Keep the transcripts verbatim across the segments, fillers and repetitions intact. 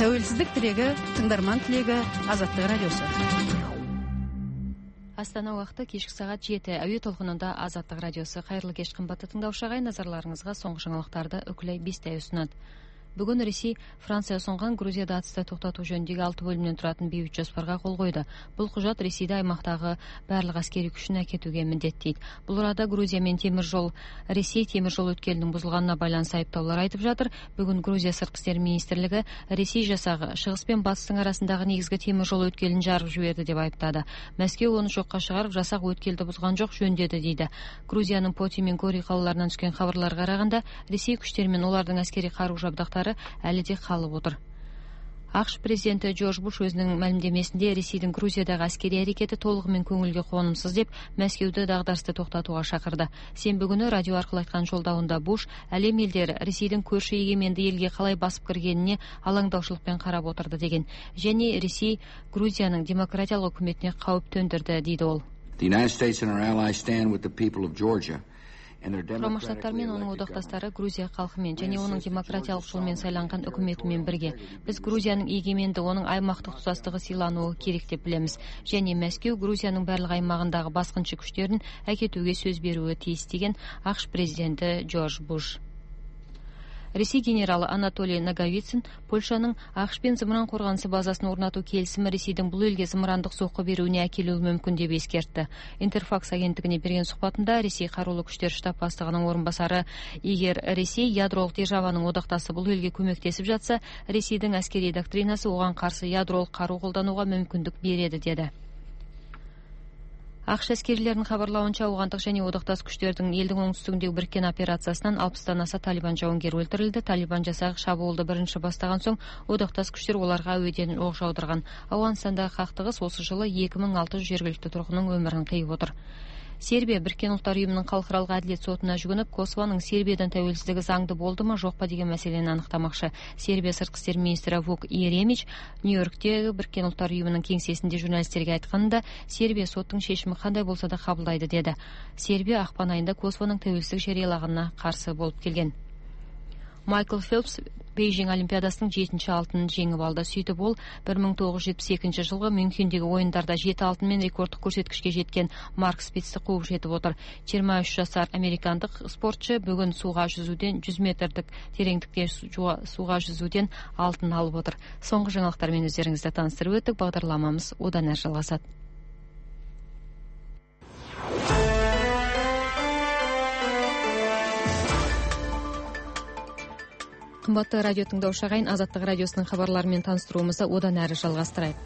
Тәуелсіздік тілегі, тыңдарман тілегі, Азаттық радиосы. Астана уақыты кешкі сағат жеті. Әуе толқынында Азаттық радиосы. Қайырлы кеш, қымбатты тыңдаушы ағайын, назарларыңызға соңғы жаңалықтарды үкілей бесте ұсынады. Бүгін Ресей Франция ұсынған Грузияда атысты тоқтату жөніндегі алты бөлімнен тұратын бейбіт жоспарға қол қойды. Бұл құжат Ресейді аймақтағы барлық әскери күшін әкетуге міндеттейді. Бұл арада Грузия мен темір жол, Ресей темір жол өткелінің бұзылғанына байланысты айыптаулар айтып жатыр. Бүгін Грузия сыртқы істер министрлігі Ресей жасағы шығыс пен батыстың арасындағы негізгі темір жол өткелін жарып жіберді деп айыптады. Мәскеу оны жоққа шығарып, жасақ өткелді бұзған жоқ, жөндеді дейді. Грузияның Поти мен Гори қалаларынан түскен хабарларға қарағанда, Ресей күштері мен олардың әскери қару-жабдықтары әлі де қалып отыр. ақш президенті Джордж Буш өзінің мәлімдемесінде Ресейдің Грузиядағы әскери әрекеті толығымен көңілге қонымсыз деп Мәскеуді дағдарысты тоқтатуға шақырды. Сенбі күні радио арқылы айтқан жолдауында Буш әлем елдері Ресейдің көрші егеменді елге қалай басып кіргеніне алаңдаушылықпен қарап отырды деген. Және Ресей Грузияның демократиялық үкіметіне қауіп төндірді дейді ол. The United States and our allies stand with the people of Georgia. Құрама Штаттар мен оның одақтастары Грузия халқымен және оның демократиялық жолмен сайланған үкіметімен бірге. Біз Грузияның егеменді, оның аймақтық тұтастығы сыйлануы керек деп білеміз. Және Мәскеу Грузияның барлық аймағындағы басқыншы күштерін әкетуге сөз беруі тиіс деген ақш президенті Джордж Буш. Ресей генералы Анатолий Наговицын Польшаның ақш пен зымыран қорғанысы базасын орнату келісімі Ресейдің бұл елге зымырандық соққы беруіне әкелуі мүмкін деп ескертті. Интерфакс агенттігіне берген сұхбатында Ресей қарулы күштер штаб бастығының орынбасары, егер Ресей ядролық державаның одақтасы бұл елге көмектесіп жатса, Ресейдің әскери доктринасы оған қарсы ядролық қару қолдануға мүмкіндік береді деді. ақш әскерилерінің хабарлауынша ауғандық және одақтас күштердің елдің оңтүстігіндегі біріккен операциясынан алпыстан аса талибан жауынгері өлтірілді. Талибан жасағы шабуылды бірінші бастаған соң одақтас күштер оларға әуеден оқ жаудырған. Ауғанстандағы қақтығыс осы жылы екі мың алты жүз жергілікті тұрғынның өмірін қиып отыр. Сербия Біріккен ұлттар ұйымының халықаралық әділет сотына жүгініп, Косованың Сербиядан тәуелсіздігі заңды болды ма, жоқ па деген мәселені анықтамақшы. Сербия сыртқы істер министрі Вук Иеремич Нью-Йорктегі Біріккен ұлттар ұйымының кеңсесінде журналистерге айтқанында, Сербия соттың шешімі қандай болса да қабылдайды деді. Сербия ақпан айында Косованың тәуелсіздік жариялағанына қарсы болып келген. Майкл Фелпс Бейжің Олимпиадасының жетінші алтынын жеңіп алды. Сөйтіп ол бір мың тоғыз жүз жетпіс екінші жылғы Мюнхендегі ойындарда жеті алтынмен рекордтық көрсеткішке жеткен Марк Спицті қуып жетіп отыр. жиырма үш жасар американдық спортшы бүгін суға жүзуден жүз метрлік тереңдікте суға жүзуден алтын алып отыр. Соңғы жаңалықтармен өздеріңізді таныстырып өттік. Бағдарламамыз одан әрі жалғасады. Қымбатты радио тыңдаушы ағайын, Азаттық радиосының хабарларымен таныстыруымызды одан әрі жалғастырайық.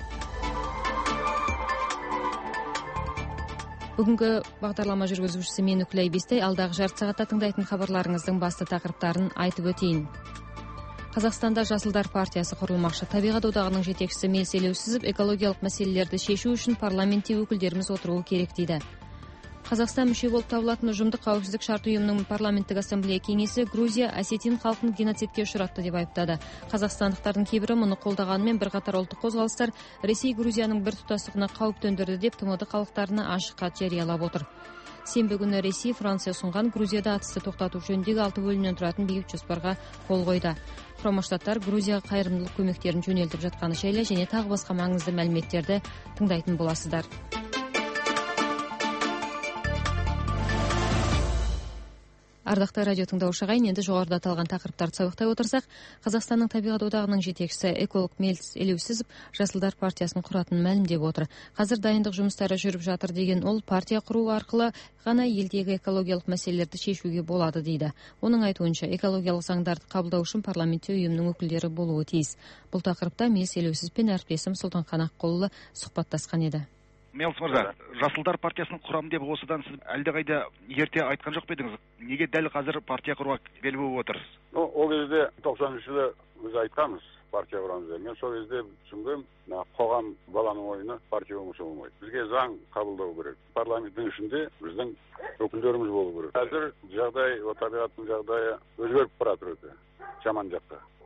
Бүгінгі бағдарлама жүргізушісі мен Үкілей Бестай. Алдағы жарты сағатта тыңдайтын хабарларыңыздың басты тақырыптарын айтып өтейін. Қазақстанда Жасылдар партиясы құрылмақшы. Табиғат одағының жетекшісі Мелс Елеусізов экологиялық мәселелерді шешу үшін парламентте өкілдеріміз отыруы керек дейді. Қазақстан мүше болып табылатын ұжымдық қауіпсіздік шарты ұйымының парламенттік ассамблея кеңесі Грузия осетин халқын геноцидке ұшыратты деп айыптады. Қазақстандықтардың кейбірі мұны қолдағанымен бірқатар ұлттық қозғалыстар Ресей Грузияның бір тұтастығына қауіп төндірді деп тмд халықтарына ашық хат жариялап отыр. Сенбі күні Ресей Франция ұсынған Грузияда атысты тоқтату жөніндегі алты бөлімнен тұратын бейбіт жоспарға қол қойды. Құрама Штаттар Грузияға қайырымдылық көмектерін жөнелтіп жатқаны жайлы және тағы басқа маңызды мәліметтерді тыңдайтын боласыздар. Ардақты радио тыңдаушы ағайын, енді жоғарыда аталған тақырыптарды сабақтай отырсақ, Қазақстанның табиғат одағының жетекшісі эколог Мелс Елеусізов Жасылдар партиясын құратынын мәлімдеп отыр. Қазір дайындық жұмыстары жүріп жатыр деген ол, партия құру арқылы ғана елдегі экологиялық мәселелерді шешуге болады дейді. Оның айтуынша, экологиялық заңдарды қабылдау үшін парламентте ұйымның өкілдері болуы тиіс. Бұл тақырыпта Мелс Елеусізов пен әріптесім Сұлтанхан Аққұлы сұхбаттасқан еді. Мелс мырза, Жасылдар партиясының құрамы деп осыдан сіз әлдеқайда ерте айтқан жоқ па едіңіз? Неге дәл қазір партия құруға бел буып отырсыз? Ол кезде тоқсан үшінші жылы біз айтқанбыз партия құрамыз деп. Мен сол кезде түсінгем, қоғам баланың ойыны партия болмаса болмайды. Бізге заң қабылдау керек. Парламенттің ішінде біздің өкілдеріміз болу керек. Қазір жағдай, табиғаттың жағдайы өзгеріп баратыр өте. Жаман жаққа.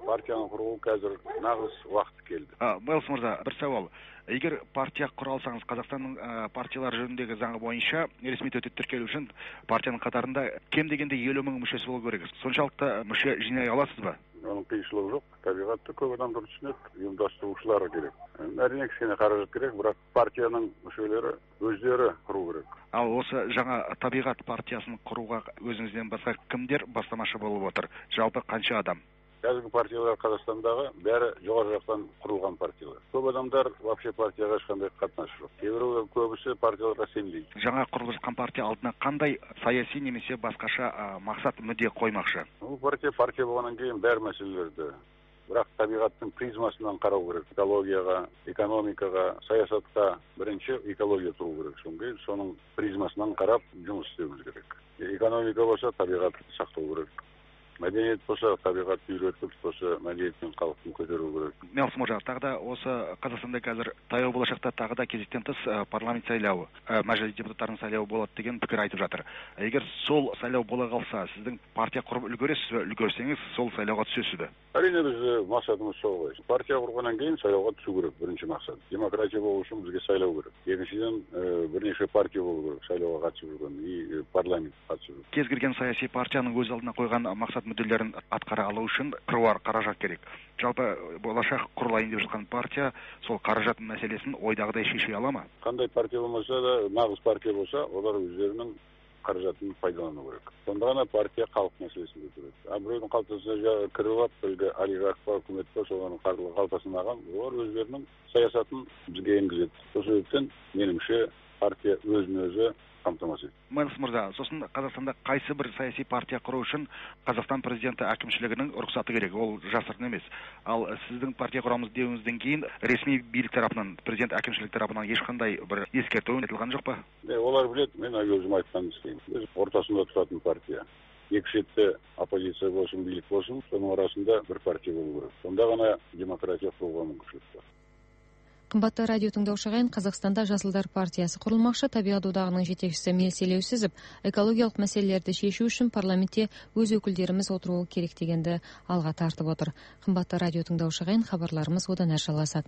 партияны құру қазір нағыз уақыт келді. Мэлс мырза, бір сауал. Егер партия құра алсаңыз, Қазақстанның партиялар жөніндегі заңы бойынша ресми түрде тіркелу үшін партияның қатарында кем дегенде елу мың мүшесі болу керек. Соншалықты мүше жинай аласыз ба? Оның қиыншылығы жоқ. Табиғатты көп адамдар түсінеді, ұйымдастырушылары керек. Әрине кішкене қаражат керек, бірақ партияның мүшелері өздері құру керек. Ал осы жаңа табиғат партиясын құруға өзіңізден басқа кімдер бастамашы болып отыр? Жалпы қанша адам? Қазіргі партиялар Қазақстандағы бәрі жоғары жақтан құрылған партиялар. Көп адамдар вообще партияға ешқандай қатынасы жоқ. Кейбіреулер көбісі партияларға сенбейді. Жаңа құрылған партия алдына қандай саяси немесе басқаша мақсат мүдде қоймақшы? Бұл партия партия болғаннан кейін бәр мәселелерді, бірақ табиғаттың призмасынан қарау керек. Экологияға, экономикаға, саясатқа бірінші экология тұру керек. Соңғы соның призмасынан қарап жұмыс істеуіміз керек. Экономика болса табиғатты сақтау керек. Мәдениет болса, табиғатты үйретіп, болса, мәдениет пен халықтың көтеру керек. Мэлс мырза, тағы да осы Қазақстанда қазір таяу болашақта тағы да кезектен тыс парламент сайлауы, мәжіліс депутаттарының сайлауы болады деген пікір айтып жатыр. Егер сол сайлау бола қалса, сіздің партия құрып үлгересіз бе? Үлгерсеңіз, сол сайлауға түсесіз бе? Әрине біз мақсатымыз сол ғой. Партия құрғаннан кейін сайлауға түсу керек, бірінші мақсат. Демократия болу үшін бізге сайлау керек. Екіншіден бірнеше партия болу керек, сайлауға қатысып жүрген и парламент қатысып жүрген. Кез келген саяси партияның өз алдына қойған мақсат мүдделерін атқара алу үшін қыруар қаражат керек. Жалпы болашақ құрылайын деп жатқан партия сол қаражат мәселесін ойдағыдай шеше ала ма? Қандай партия болмаса да, нағыз партия болса, олар өздерінің қаражатын пайдалану керек. Сонда ғана партия халық мәселесін көтереді. А біреудің қалтасына кіріп алып, әлгі олигарх па, үкімет па, солардың қалтасын алған, олар өздерінің саясатын бізге енгізеді. Сол себептен меніңше партия өзін-өзі қамтамасыз етеді. Мэлс мырза, сосын Қазақстанда қайсы бір саяси партия құру үшін Қазақстан президенті әкімшілігінің рұқсаты керек, ол жасырын емес. Ал сіздің партия құрамыз деуіңізден кейін ресми билік тарапынан, президент әкімшілік тарапынан ешқандай бір ескерту айтылған жоқ па? Олар біледі, мен өзім айтқанды істеймін. Біз ортасында тұратын партия. Екі шетте оппозиция болсын, билік болсын, соның арасында бір партия болу керек. Сонда ғана демократия құруға мүмкіншілік бар. Қымбатты радио тыңдаушы ағайын, Қазақстанда Жасылдар партиясы құрылмақшы. Табиғат одағының жетекшісі Мелс Елеусізов экологиялық мәселелерді шешу үшін парламентте өз өкілдеріміз отыруы керек дегенді алға тартып отыр. Қымбатты радио тыңдаушы ағайын, хабарларымыз одан әрі жалғасады.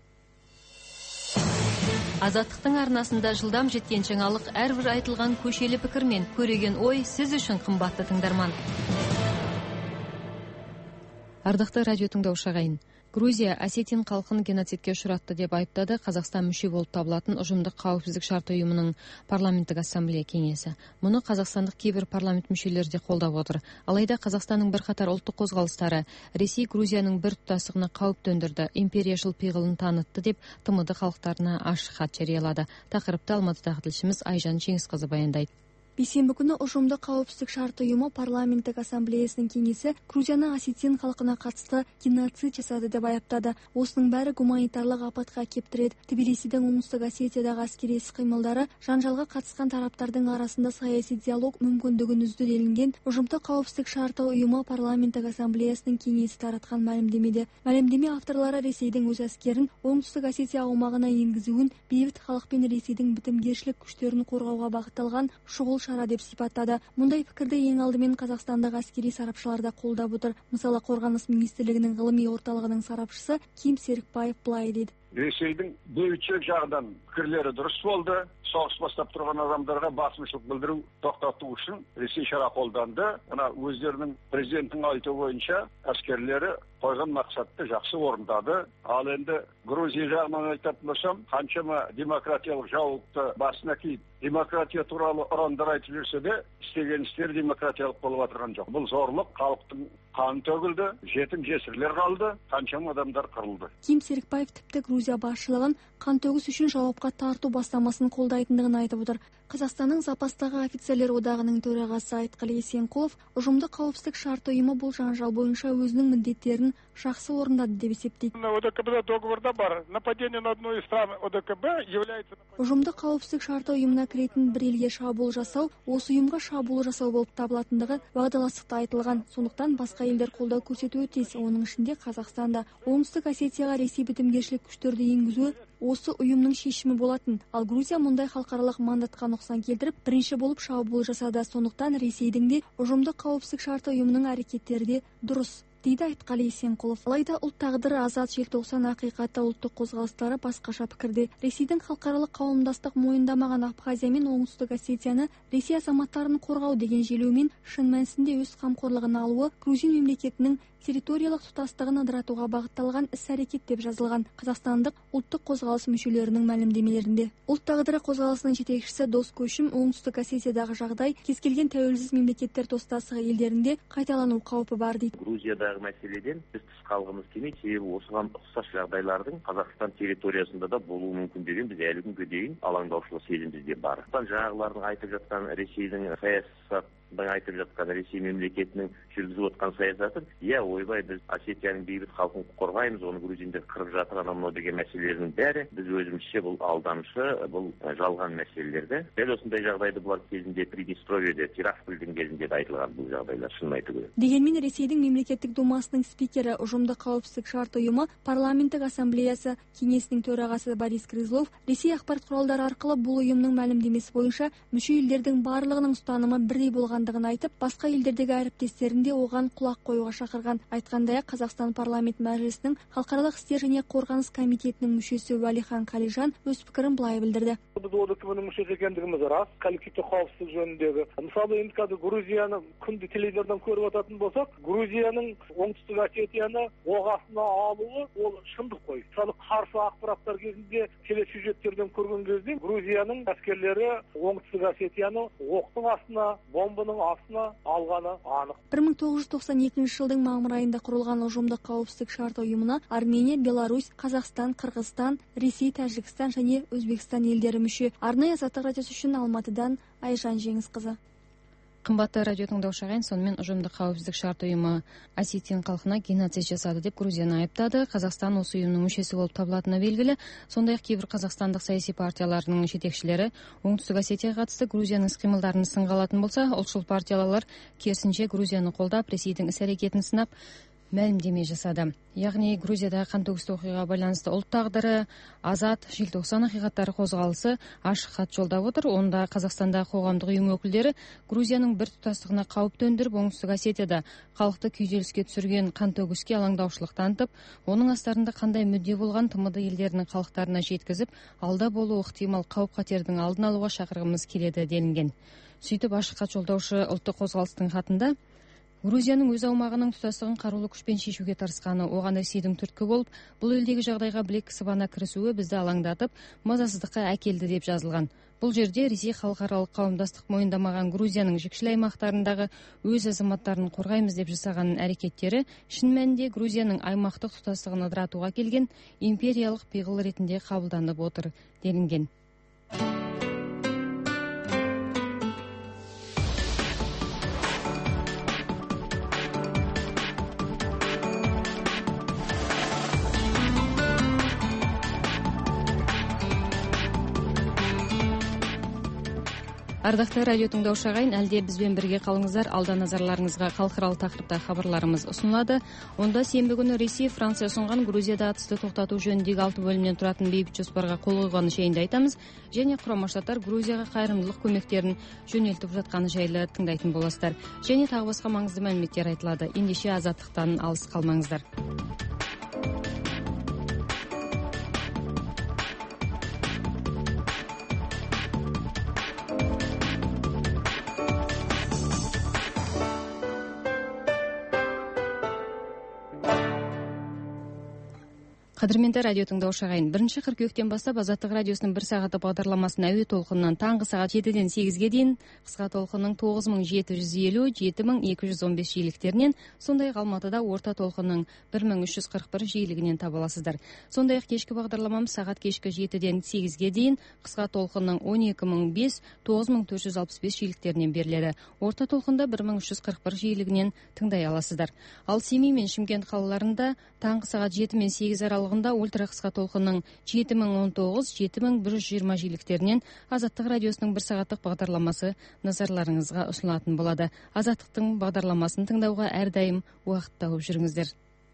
Азаттықтың арнасында жылдам жеткен жаңалық, әрбір айтылған көшелі пікір мен көреген ой сіз үшін қымбатты тыңдарман. Ардақты радио тыңдаушы ағайын, Грузия Осетин халқын геноцидке ұшыратты деп айыптады Қазақстан мүше болып табылатын ұжымдық қауіпсіздік шарты ұйымының парламенттік ассамблея кеңесі. Мұны қазақстандық кейбір парламент мүшелері де қолдап отыр. Алайда Қазақстанның бірқатар ұлттық қозғалыстары Ресей Грузияның бір тұтастығына қауіп төндірді, империяшыл пиғылын танытты деп тмд халықтарына ашық хат жариялады. Тақырыпты Алматыдағы тілшіміз Айжан Жеңісқызы баяндайды. Бейсенбі күні ұжымдық қауіпсіздік шарты ұйымы парламенттік ассамблеясының кеңесі Грузияны Осетин халқына қатысты геноцид жасады деп айыптады. Осының бәрі гуманитарлық апатқа әкеп тіреді. Тбилисидің оңтүстік Осетиядағы әскери іс-қимылдары жанжалға қатысқан тараптардың арасында саяси диалог мүмкіндігін үзді делінген ұжымдық қауіпсіздік шарты ұйымы парламенттік ассамблеясының кеңесі таратқан мәлімдемеде. Мәлімдеме авторлары Ресейдің өз әскерін оңтүстік Осетия аумағына енгізуін бейбіт халық пен Ресейдің бітімгершілік күштерін қорғауға бағытталған шұғыл шара деп сипаттады. Мұндай пікірді ең алдымен Қазақстандағы әскери сарапшылар да қолдап отыр. Мысалы, Қорғаныс министрлігінің ғылыми орталығының сарапшысы Ким Серікбаев былай дейді. Ресейдің бейбітшілік жағынан пікірлері дұрыс болды. Соғыс бастап тұрған адамдарға басымшылық білдіру тоқтату үшін Ресей шара қолданды. Ана өздерінің президенттің айтуы бойынша әскерлері қойған мақсатты жақсы орындады. Ал енді Грузия жағынан айтатын болсам, қаншама демократиялық жауапты басына киіп, демократия туралы ұрандар айтып жүрсе де, істеген істер демократиялық болып отырған жоқ. Бұл зорлық, халықтың қаны төгілді, жетім жесірлер қалды, қаншама адамдар қырылды. Ким Серікбаев тіпті Грузия басшылығын қантөгіс үшін жауапқа тарту бастамасын қолдайтындығын айтып отыр. Қазақстанның запастағы офицерлер одағының төрағасы Айтқали Есенқұлов ұжымдық қауіпсіздік шарты ұйымы бұл жанжал бойынша өзінің міндеттерін жақсы орындады деп есептейді. Ұжымдық қауіпсіздік шарты ұйымына кіретін бір елге шабуыл жасау, осы ұйымға шабуыл жасау болып табылатындығы уағдаластықта айтылған. Сондықтан басқа елдер қолдау көрсетуі тиіс. Оның ішінде Қазақстанда оңтүстік Осетияға Ресей бітімгершілік күштерді енгізуі осы ұйымның шешімі болатын. Ал Грузия мұндай халықаралық мандатқа нұқсан келтіріп, бірінші болып шабуыл жасады. Сондықтан Ресейдің де ұжымдық қауіпсіздік шарты ұйымының әрекеттері де дұрыс дейді Айтқали Есенқұлов. Алайда ұлт тағдыры азат желтоқсан ақиқаты ұлттық қозғалыстары басқаша пікірде. Ресейдің халықаралық қауымдастық мойындамаған Абхазия мен Оңтүстік Осетияны Ресей азаматтарын қорғау деген желеумен шын мәнісінде өз қамқорлығына алуы Грузин мемлекетінің территориялық тұтастығын ыдыратуға бағытталған іс-әрекет деп жазылған қазақстандық ұлттық қозғалыс мүшелерінің мәлімдемелерінде. Ұлт тағдыры қозғалысының жетекшісі Дос Көшім Оңтүстік Осетиядағы жағдай кез келген тәуелсіз мемлекеттер достастығы елдерінде қайталану қаупі бар дейді. Грузиядағы мәселеден біз тыс қалғымыз келмейді, себебі осыған ұқсас жағдайлардың Қазақстан территориясында да болуы мүмкін деген біз әлі күнге дейін алаңдаушылық сезім бізде бар. Жаңағылардың айтып жатқан Ресейдің саясат айтып жатқан Ресей мемлекетінің жүргізіп отқан саясатын, иә, ойбай, біз Осетияның бейбіт халқын қорғаймыз, оны грузиндер қырып жатыр, анау деген мәселелердің бәрі біз өзімізше бұл алдамшы, бұл жалған мәселелерді. Дәл осындай жағдайды бұлар кезінде Приднестровьеде, Тираспольдің кезінде де айтылған бұл жағдайлар, шынын айту керек. Дегенмен Ресейдің мемлекеттік думасының спикері, ұжымдық қауіпсіздік шарт ұйымы парламенттік ассамблеясы кеңесінің төрағасы Борис Крызлов Ресей ақпарат құралдары арқылы бұл ұйымның мәлімдемесі бойынша мүше елдердің барлығының ұстанымы бірдей болғандығын айтып, басқа елдердегі әріптестерінде оған құлақ қоюға шақырған. Айтқандай-ақ Қазақстан парламент мәжілісінің халықаралық істер және қорғаныс комитетінің мүшесі Уәлихан Қалижан өз пікірін былай білдірді. Біз одақының мүшесі екендігіміз рас, коллективті қауіпсіздік жөніндегі. Мысалы, енді қазір Грузияны күнде телевизордан көріп отыратын болсақ, Грузияның Оңтүстік Осетияны оқ астына алуы ол шындық қой. Мысалы, қарсы ақпараттар кезінде телесюжеттерден көрген кезде Грузияның әскерлері Оңтүстік Осетияны оқтың астына, бомбаның астына алғаны анық. бір мың тоғыз жүз тоқсан екінші жылдың мамыр айында құрылған ұжымдық қауіпсіздік шарты ұйымына Армения, Беларусь, Қазақстан, Қырғызстан, Ресей, Тәжікстан және Өзбекстан елдері мүше. Арнайы Азаттық радиосы үшін Алматыдан Айжан Жеңісқызы. Қымбатты радио тыңдаушы ағайын, сонымен ұжымдық қауіпсіздік шарт ұйымы Осетия халқына геноцид жасады деп Грузияны айыптады. Қазақстан осы ұйымның мүшесі болып табылатыны белгілі. Сондай-ақ кейбір қазақстандық саяси партияларының жетекшілері Оңтүстік Осетияға қатысты Грузияның іс-қимылдарын сынға алатын болса, ұлтшыл партиялар керісінше Грузияны қолдап, Ресейдің іс-әрекетін сынап мәлімдеме жасады. Яғни Грузиядағы қантөгісті оқиғаға байланысты ұлт тағдыры азат желтоқсан ақиқаттары қозғалысы ашық хат жолдап отыр. Онда Қазақстандағы қоғамдық ұйым өкілдері Грузияның бір тұтастығына қауіп төндіріп, Оңтүстік Осетияда халықты күйзеліске түсірген қантөгіске алаңдаушылық танытып, оның астарында қандай мүдде болған тмд елдерінің халықтарына жеткізіп, алда болу ықтимал қауіп-қатердің алдын алуға шақырғымыз келеді делінген. Сөйтіп ашық хат жолдаушы ұлттық қозғалыстың хатында Грузияның өз аумағының тұтастығын қарулы күшпен шешуге тырысқаны, оған Ресейдің түрткі болып, бұл елдегі жағдайға білек сыбана кірісуі бізді алаңдатып, мазасыздыққа әкелді деп жазылған. Бұл жерде Ресей халықаралық қауымдастық мойындамаған Грузияның жікшіл аймақтарындағы өз азаматтарын қорғаймыз деп жасаған әрекеттері шын мәнінде Грузияның аймақтық тұтастығын ыдыратуға келген империялық пиғыл ретінде қабылданып отыр делінген. Ардақты радио тыңдаушы ағайын, әлде бізбен бірге қалыңыздар. Алда назарларыңызға халықаралық тақырыпта хабарларымыз ұсынылады. Онда сенбі күні Ресей Франция ұсынған Грузияда атысты тоқтату жөніндегі алты бөлімнен тұратын бейбіт жоспарға қол қойғаны жайында айтамыз, және Құрама Штаттар Грузияға қайырымдылық көмектерін жөнелтіп жатқаны жайлы тыңдайтын боласыздар. Және тағы басқа маңызды мәліметтер айтылады. Ендеше азаттықтан алыс қалмаңыздар. Қадірменді радио тыңдаушы ағайын, бірінші қыркүйектен бастап Азаттық радиосының бір сағаты бағдарламасын әуе толқынынан таңғы сағат жетіден сегізге дейін, қысқа толқынның тоғыз мың жеті жүз елу — жеті мың екі жүз он бес жиіліктерінен, сондай-ақ Алматыда орта толқынның бір мың үш жүз қырық бір жиілігінен таба аласыздар. Сондай-ақ кешкі бағдарламамыз сағат кешкі жетіден сегізге дейін, қысқа толқынның он екі мың бес — тоғыз мың төрт жүз алпыс бес жиіліктерінен беріледі. Орта толқында бір мың үш жүз қырық бір жиілігінен тыңдай аласыздар. Ал Семей мен Шымкент қалаларында таңғы сағат жеті мен сегіз аралығында ультра қысқа толқынның жеті мың он тоғыз — жеті мың бір жүз жиырма жиіліктерінен Азаттық радиосының бір сағаттық бағдарламасы назарларыңызға ұсынылатын болады. Азаттықтың бағдарламасын тыңдауға әрдайым уақыт тауып жүріңіздер.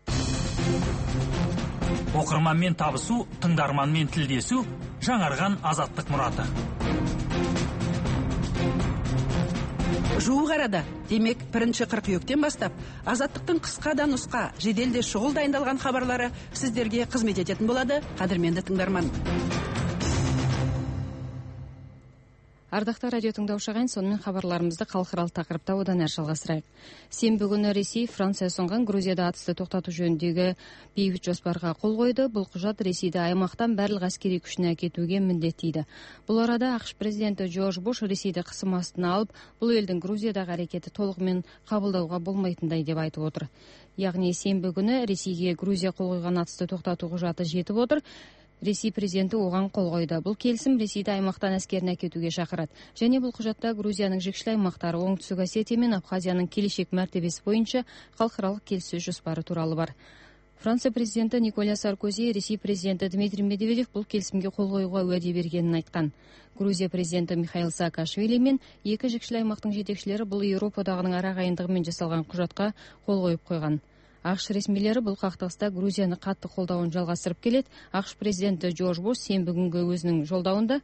Оқырманмен табысу, тыңдарманмен тілдесу, жаңарған Азаттық мұраты. Жуық арада, демек бірінші қыркүйектен бастап Азаттықтың қысқа да нұсқа, жеделде шұғыл дайындалған хабарлары сіздерге қызмет ететін болады, қадірменді тыңдарман. Ардақты радио тыңдаушы ағайын, сонымен хабарларымызды халықаралық тақырыпта одан әрі жалғастырайық. Сенбі күні Ресей Франция ұсынған Грузияда атысты тоқтату жөніндегі бейбіт жоспарға қол қойды. Бұл құжат Ресейді аймақтан барлық әскери күшіне әкетуге міндеттейді. Бұл арада ақш президенті Джордж Буш Ресейді қысым астына алып, бұл елдің Грузиядағы әрекеті толығымен қабылдауға болмайтындай деп айтып отыр. Яғни сенбі күні Ресейге Грузия қол қойған атысты тоқтату құжаты жетіп отыр. Ресей президенті оған қол қойды. Бұл келісім Ресейді аймақтан әскерін әкетуге шақырады. Және бұл құжатта Грузияның жекшелі аймақтары Оңтүстік Осетия мен Абхазияның келешек мәртебесі бойынша халықаралық келіссөз жоспары туралы бар. Франция президенті Николя Саркози, Ресей президенті Дмитрий Медведев бұл келісімге қол қоюға уәде бергенін айтқан. Грузия президенті Михаил Саакашвили мен екі жекшелі аймақтың жетекшілері бұл Еуропадағының арағайындығымен жасалған құжатқа қол қойып қойған. ақш ресмилері бұл қақтығыста Грузияны қатты қолдауын жалғастырып келеді. ақш президенті Джордж Буш сенбі күнгі өзінің жолдауында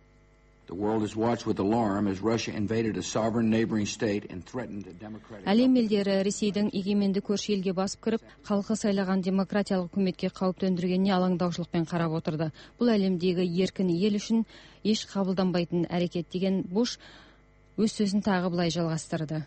әлем елдері Ресейдің егеменді көрші елге басып кіріп, халқы сайлаған демократиялық үкіметке қауіп төндіргеніне алаңдаушылықпен қарап отырды. Бұл әлемдегі еркін ел үшін еш қабылданбайтын әрекет деген Буш өз сөзін тағы былай жалғастырды.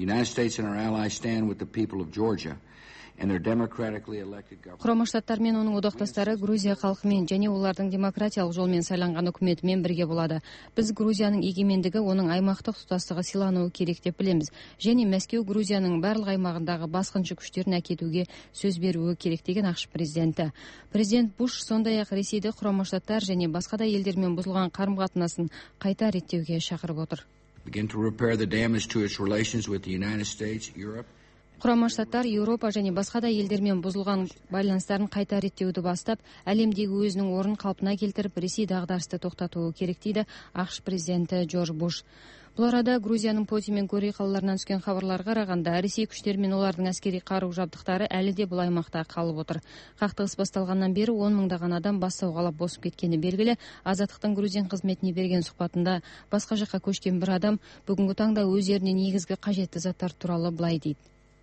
Құрама Штаттар мен оның одақтастары Грузия халқымен және олардың демократиялық жолмен сайланған үкіметімен бірге болады. Біз Грузияның егемендігі, оның аймақтық тұтастығы сыйлануы керек деп білеміз. Және Мәскеу Грузияның барлық аймағындағы басқыншы күштерін әкетуге сөз беруі керек деген ақш президенті. Президент Буш сондай-ақ Ресейді Құрама Штаттар және басқа да елдермен бұзылған қарым-қатынасын қайта реттеуге шақырып отыр. Құрама Штаттар, Еуропа және басқа да елдермен бұзылған байланыстарын қайта реттеуді бастап, әлемдегі өзінің орнын қалпына келтіріп, Ресей дағдарысты тоқтатуы керек дейді ақш президенті Джордж Буш. Бұл арада Грузияның Поти мен Гори қалаларынан түскен хабарларға қарағанда, Ресей күштері мен олардың әскери қару-жабдықтары әлі де бұл аймақта қалып отыр. Қақтығыс басталғаннан бері он мыңдаған адам бас сауғалап босып кеткені белгілі. Азаттықтың Грузиян қызметіне берген сұхбатында басқа жаққа көшкен бір адам бүгінгі таңда өз жеріне негізгі қажетті заттар туралы былай дейді.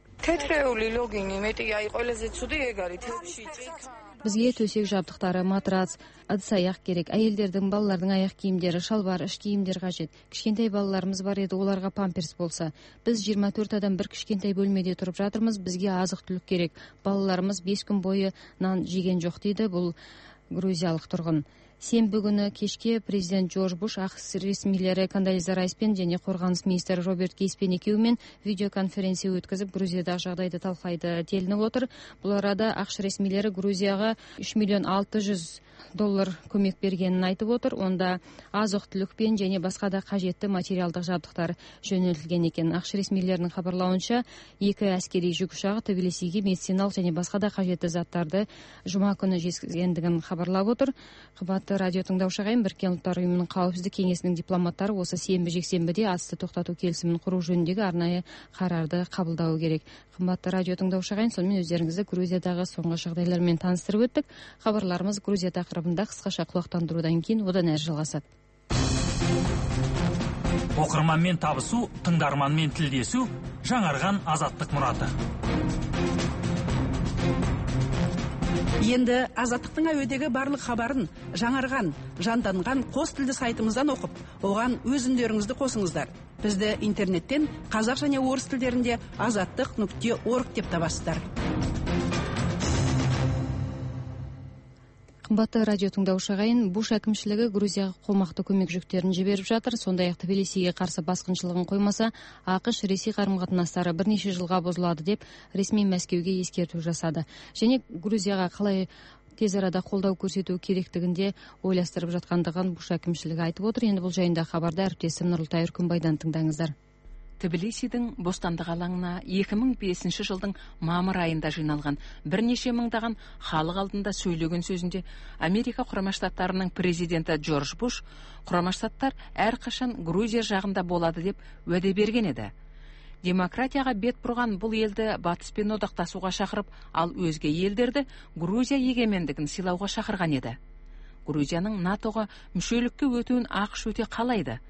Бізге төсек жабдықтары, матрац, ыдыс-аяқ керек. Әйелдердің, балалардың аяқ киімдері, шалбар, іш киімдер қажет. Кішкентай балаларымыз бар еді, оларға памперс болса. Біз жиырма төрт адам бір кішкентай бөлмеде тұрып жатырмыз, бізге азық-түлік керек. Балаларымыз бес күн бойы нан жеген жоқ дейді бұл грузиялық тұрғын. Сенбі күні кешке президент Джордж Буш ақш ресмилері Кондолиза Райспен және қорғаныс министрі Роберт Гейспен екеуімен видеоконференция өткізіп, Грузиядағы жағдайды талқылайды делініп отыр. Бұл арада ақш ресмилері Грузияға үш миллион алты жүз доллар көмек бергенін айтып отыр. Онда азық-түлікпен және басқа да қажетті материалдық жабдықтар жөнелтілген екен. ақш ресмилерінің хабарлауынша, екі әскери жүк ұшағы Тбилисиге медициналық және басқа да қажетті заттарды жұма күні жеткізгендігін хабарлап отыр. Қымбатты радио тыңдаушы ағайын, Біріккен ұлттар ұйымының қауіпсіздік кеңесінің дипломаттары осы сенбі жексенбіде атысты тоқтату келісімін құру жөніндегі арнайы қарарды қабылдауы керек. Қымбатты радио тыңдаушы ағайын, сонымен өздеріңізді Грузиядағы соңғы жағдайлармен таныстырып өттік. Хабарларымыз Грузия тақырыбында қысқаша құлақтандырудан кейін одан әрі жалғасады. Оқырманмен табысу, тыңдарманмен тілдесу, жаңарған азаттық мұраты. Енді Азаттықтың әуедегі барлық хабарын жаңарған, жанданған қос тілді сайтымыздан оқып, оған өз үндеріңізді қосыңыздар. Бізді интернеттен қазақ және орыс тілдерінде азаттық нүкте орг деп табасыздар. Қымбатты радио тыңдаушы ағайын, Буш әкімшілігі Грузияға қомақты көмек жүктерін жіберіп жатыр. Сондай-ақ Тбилисиге қарсы басқыншылығын қоймаса, ақш Ресей қарым-қатынастары бірнеше жылға бұзылады деп ресми Мәскеуге ескерту жасады. Және Грузияға қалай тез арада қолдау көрсету керектігінде ойластырып жатқандығын Буш әкімшілігі айтып отыр. Енді бұл жайында хабарда әріптесім Нұрлытай Үркімбайдан тыңдаңыздар. Тбилисидің бостандық алаңына екі мың бесінші жылдың мамыр айында жиналған бірнеше мыңдаған халық алдында сөйлеген сөзінде Америка Құрама Штаттарының президенті Джордж Буш Құрама Штаттар әрқашан Грузия жағында болады деп уәде берген еді. Демократияға бет бұрған бұл елді батыспен одақтасуға шақырып, ал өзге елдерді Грузия егемендігін сыйлауға шақырған еді. Грузияның натоға мүшелікке өтуін ақш өте қалайды.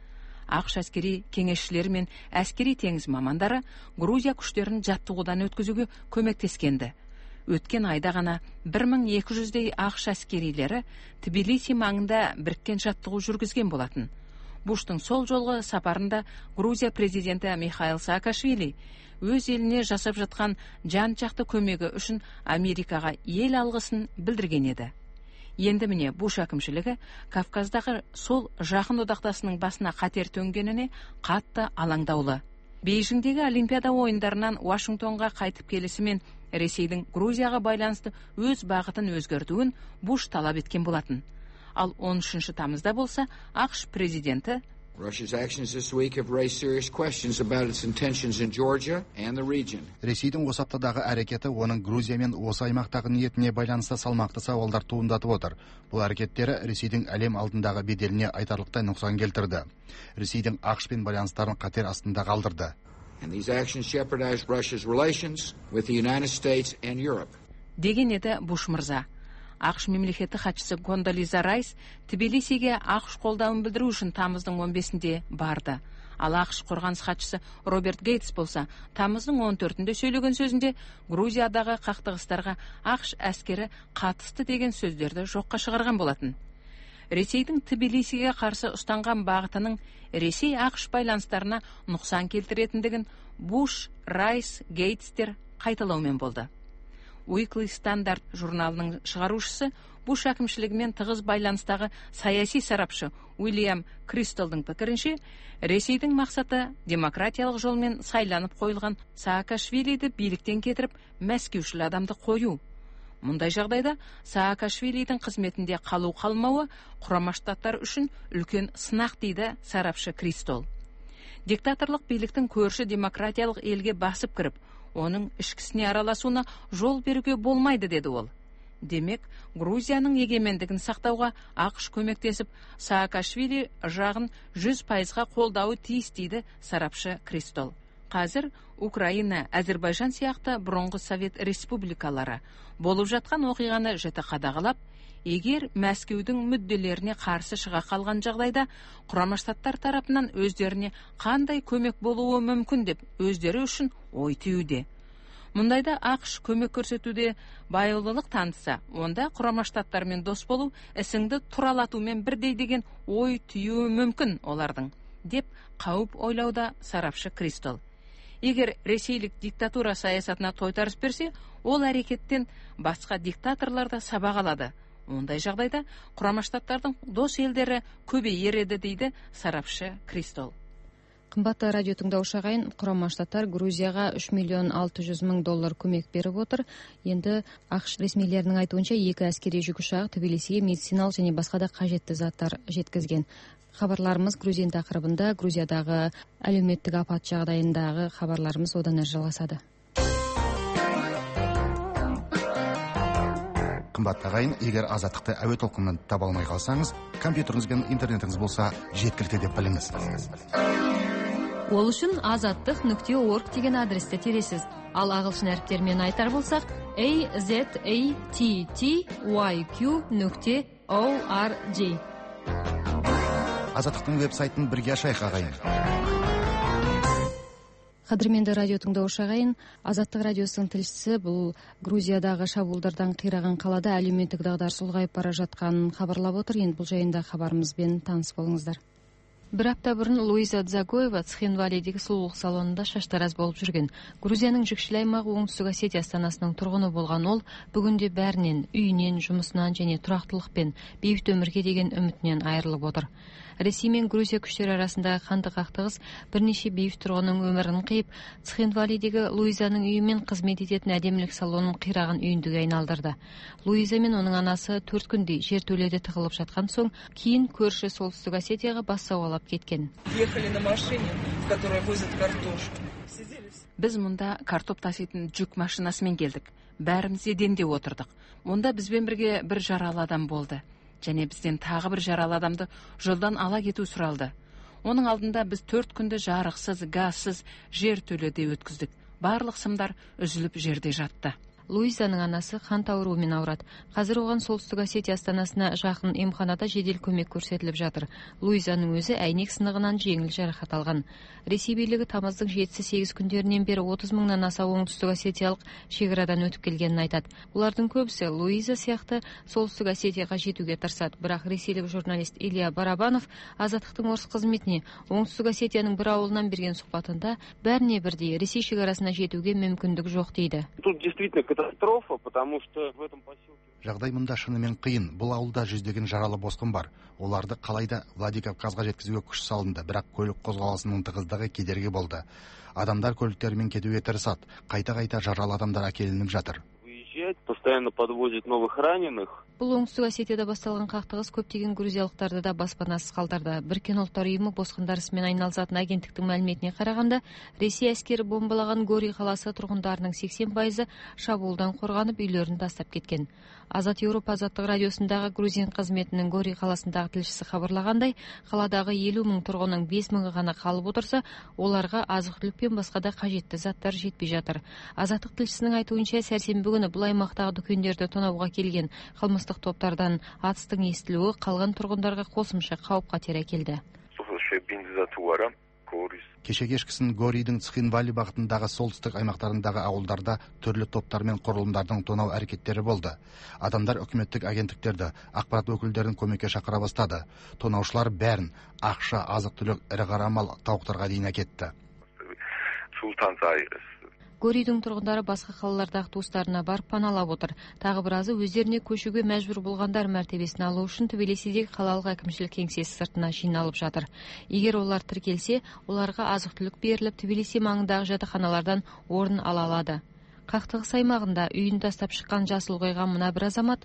ақш әскери кеңесшілері мен әскери теңіз мамандары Грузия күштерін жаттығудан өткізуге көмектескенді. Өткен айда ғана бір мың екі жүздей ақш әскерилері Тбилиси маңында біріккен жаттығу жүргізген болатын. Буштың сол жолғы сапарында Грузия президенті Михаил Саакашвили өз еліне жасап жатқан жан-жақты көмегі үшін Америкаға ел алғысын білдірген еді. Енді міне Буш әкімшілігі Кавказдағы сол жақын одақтасының басына қатер төнгеніне қатты алаңдаулы. Бейжіңдегі Олимпиада ойындарынан Вашингтонға қайтып келісімен Ресейдің Грузияға байланысты өз бағытын өзгертуін Буш талап еткен болатын. Ал он үшінші тамызда болса, ақш президенті Russia's actions this week have raised serious questions about its intentions in Georgia and the region. Ресейдің осы аптадағы әрекеті оның Грузия мен осы аймақтағы ниетіне байланысты салмақты сауалдар туындатып отыр. Бұл әрекеттері Ресейдің әлем алдындағы беделіне айтарлықтай нұқсан келтірді. Ресейдің ақшпен байланыстарын қатер астында қалдырды. And these actions jeopardize Russia's relations with the United States and Europe. Деген еді Буш мырза. ақш мемлекеттік хатшысы Кондолиза Райс Тбилисиге ақш қолдауын білдіру үшін тамыздың он бесінде барды. Ал ақш қорғаныс хатшысы Роберт Гейтс болса, тамыздың он төртінде сөйлеген сөзінде Грузиядағы қақтығыстарға ақш әскері қатысты деген сөздерді жоққа шығарған болатын. Ресейдің Тбилисиге қарсы ұстанған бағытының Ресей ақш байланыстарына нұқсан келтіретіндігін Буш, Райс, Гейтстер қайталаумен болды. Weekly Standard журналының шығарушысы Буш әкімшілігімен тығыз байланыстағы саяси сарапшы Уильям Кристолдың пікірінше, Ресейдің мақсаты демократиялық жолмен сайланып қойылған Саакашвилиді биліктен кетіріп, мәскеушіл адамды қою. Мұндай жағдайда Саакашвилидің қызметінде қалу қалмауы Құрама Штаттар үшін үлкен сынақ дейді сарапшы Кристол. Диктаторлық биліктің көрші демократиялық елге басып кіріп, оның ішкісіне араласуына жол беруге болмайды деді ол. Демек, Грузияның егемендігін сақтауға ақш көмектесіп, Саакашвили жағын жүз пайызға қолдауы тиіс дейді сарапшы Кристол. Қазір Украина, Әзербайжан сияқты бұрынғы Совет республикалары болып жатқан оқиғаны жіті қадағалап, егер Мәскеудің мүдделеріне қарсы шыға қалған жағдайда, Құрама Штаттар тарапынан өздеріне қандай көмек болуы мүмкін деп өздері үшін ой түюде. Мұндайда ақш көмек көрсетуде байылылық танытса, онда Құрама Штаттармен дос болу ісіңді туралатумен бірдей деген ой түюі мүмкін олардың, деп қауіп ойлауда сарапшы Кристол. Егер ресейлік диктатура саясатына тойтарыс берсе, ол әрекеттен басқа диктаторларда сабақ алады. Ондай жағдайда Құрама Штаттардың дос елдері көбейер еді дейді сарапшы Кристол. Қымбатты радио тыңдаушы ағайын, Құрама Штаттар Грузияға үш миллион алты жүз мың доллар көмек беріп отыр. Енді ақш ресмилерінің айтуынша екі әскери жүк ұшағы Тбилисиге медициналық және басқа да қажетті заттар жеткізген. Хабарларымыз Грузин тақырыбында, Грузиядағы әлеуметтік апат жағдайындағы хабарларымыз одан әрі жалғасады. Қымбатты ағайын, егер азаттықты әуе толқынынан таба алмай қалсаңыз, компьютеріңіз бен интернетіңіз болса жеткілікті деп біліңіз. Ол үшін азаттық нүкте орг деген адресті тересіз. Ал ағылшын әріптермен айтар болсақ, a z a t t y q нүкте org. Азаттықтың веб-сайтын бірге ашайық ағайын. Қадірменді радио тыңдаушы ағайын, Азаттық радиосының тілшісі бұл Грузиядағы шабуылдардан қираған қалада әлеуметтік дағдарыс ұлғайып бара жатқанын хабарлап отыр. Енді бұл жайында хабарымызбен таныс болыңыздар. Бір апта бұрын Луиза Дзагоева Цхинвалидегі сұлулық салонында шаштараз болып жүрген. Грузияның жүкшіл аймағы Оңтүстік Осетия астанасының тұрғыны болған ол, бүгінде бәрінен, үйінен, жұмысынан және тұрақтылықпен, бейбіт өмірге деген үмітінен айырылып отыр. Ресей мен Грузия күштері арасындағы қанды қақтығыс бірнеше бейбіт тұрғынның өмірін қиып, Цхинвалидегі Луизаның үйі мен қызмет ететін әдемілік салонын қираған үйіндіге айналдырды. Луиза мен оның анасы төрт күндей жертөледе тығылып жатқан соң, кейін көрші Солтүстік Осетияға бас сауғалап кеткен. Біз мұнда картоп таситын жүк машинасымен келдік. Бәріміз еденде отырдық. Онда бізбен бірге бір жаралы адам болды. Және бізден тағы бір жаралы адамды жолдан ала кету сұралды. Оның алдында біз төрт күнді жарықсыз, газсыз жертөледе өткіздік. Барлық сымдар үзіліп жерде жатты. Луизаның анасы қант ауруымен ауырады. Қазір оған Солтүстік Осетия астанасына жақын емханада жедел көмек көрсетіліп жатыр. Луизаның өзі әйнек сынығынан жеңіл жарақат алған. Ресей билігі тамыздың жетісі сегіз күндерінен бері отыз мыңнан аса оңтүстік осетиялық шекарадан өтіп келгенін айтады. Олардың көбісі Луиза сияқты Солтүстік Осетияға жетуге тырысады. Бірақ ресейлік журналист Илья Барабанов Азаттықтың орыс қызметіне оңтүстік Осетияның бір ауылынан берген сұхбатында бәріне бірдей Ресей шекарасына жетуге мүмкіндік жоқ дейді. Тут действительно катастрофа, потому что в этом поселке... Жағдай мұнда шынымен қиын. Бұл ауылда жүздеген жаралы босқын бар. Оларды қалайда Владикавказға жеткізуге күш салынды, бірақ көлік қозғалысының тығыздығы кедергі болды. Адамдар көліктерімен кетуге тырысады. Қайта-қайта жаралы адамдар әкелініп жатыр. Постоянно подвозят новых раненых. Бұл оңтүстік Осетияда басталған қақтығыс көптеген грузиялықтарды да баспанасыз қалдырды. Біріккен ұлттар ұйымы босқындар ісімен айналысатын агенттіктің мәліметіне қарағанда, Ресей әскері бомбалаған Гори қаласы тұрғындарының сексен пайызы шабуылдан қорғанып үйлерін тастап кеткен. Азат Еуропа азаттық радиосындағы грузин қызметінің Гори қаласындағы тілшісі хабарлағандай, қаладағы елу мың тұрғынның бес мыңы ғана қалып отырса, оларға азық-түлік пен басқа да қажетті заттар жетпей жатыр. Азаттық тілшісінің айтуынша, сәрсенбі күні бұл аймақтағы дүкендерді тонауға келген қылмыстық топтардан атыстың естілуі қалған тұрғындарға қосымша қауіп-қатер әкелді. Кеше кешкісін Горидің Цхинвали бағытындағы солтүстік аймақтарындағы ауылдарда түрлі топтар мен құрылымдардың тонау әрекеттері болды. Адамдар үкіметтік агенттіктерді, ақпарат өкілдерін көмекке шақыра бастады. Тонаушылар бәрін ақша, азық-түлік, ірі қара мал, тауықтарға дейін әкетті. Горидің тұрғындары басқа қалалардағы туыстарына барып паналап отыр. Тағы біразы өздеріне көшуге мәжбүр болғандар мәртебесін алу үшін Тбилисидегі қалалық әкімшілік кеңсесі сыртына жиналып жатыр. Егер олар тіркелсе, оларға азық-түлік беріліп, Тбилиси маңындағы жатақханалардан орын ала алады. Қақтығыс аймағында үйін тастап шыққан жасы ұлғайған мына бір азамат: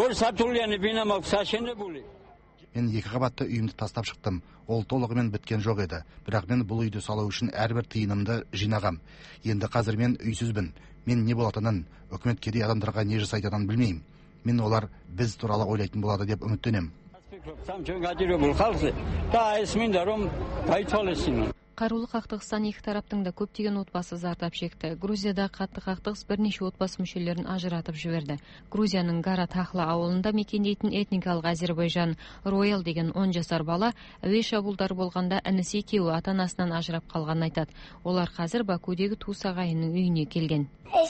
Мен екі қабатты үйімді тастап шықтым. Ол толығымен біткен жоқ еді. Бірақ мен бұл үйді салу үшін әрбір тиынымды жинағам. Енді қазір мен үйсізбін. Мен не болатынын, үкімет кедей адамдарға не жасайтынын білмеймін. Мен олар біз туралы ойлайтын болады деп үміттенем. Қарулы қақтығыстан екі тараптың да көптеген отбасы зардап шекті. Грузияда қатты қақтығыс бірнеше отбасы мүшелерін ажыратып жіберді. Грузияның Гара Тахла ауылында мекендейтін этникалық Әзербайжан Роял деген он жасар бала әуе шабуылдар болғанда інісі екеуі ата-анасынан ажырап қалғанын айтады. Олар қазір Бакудегі туыс ағайынның үйіне келген.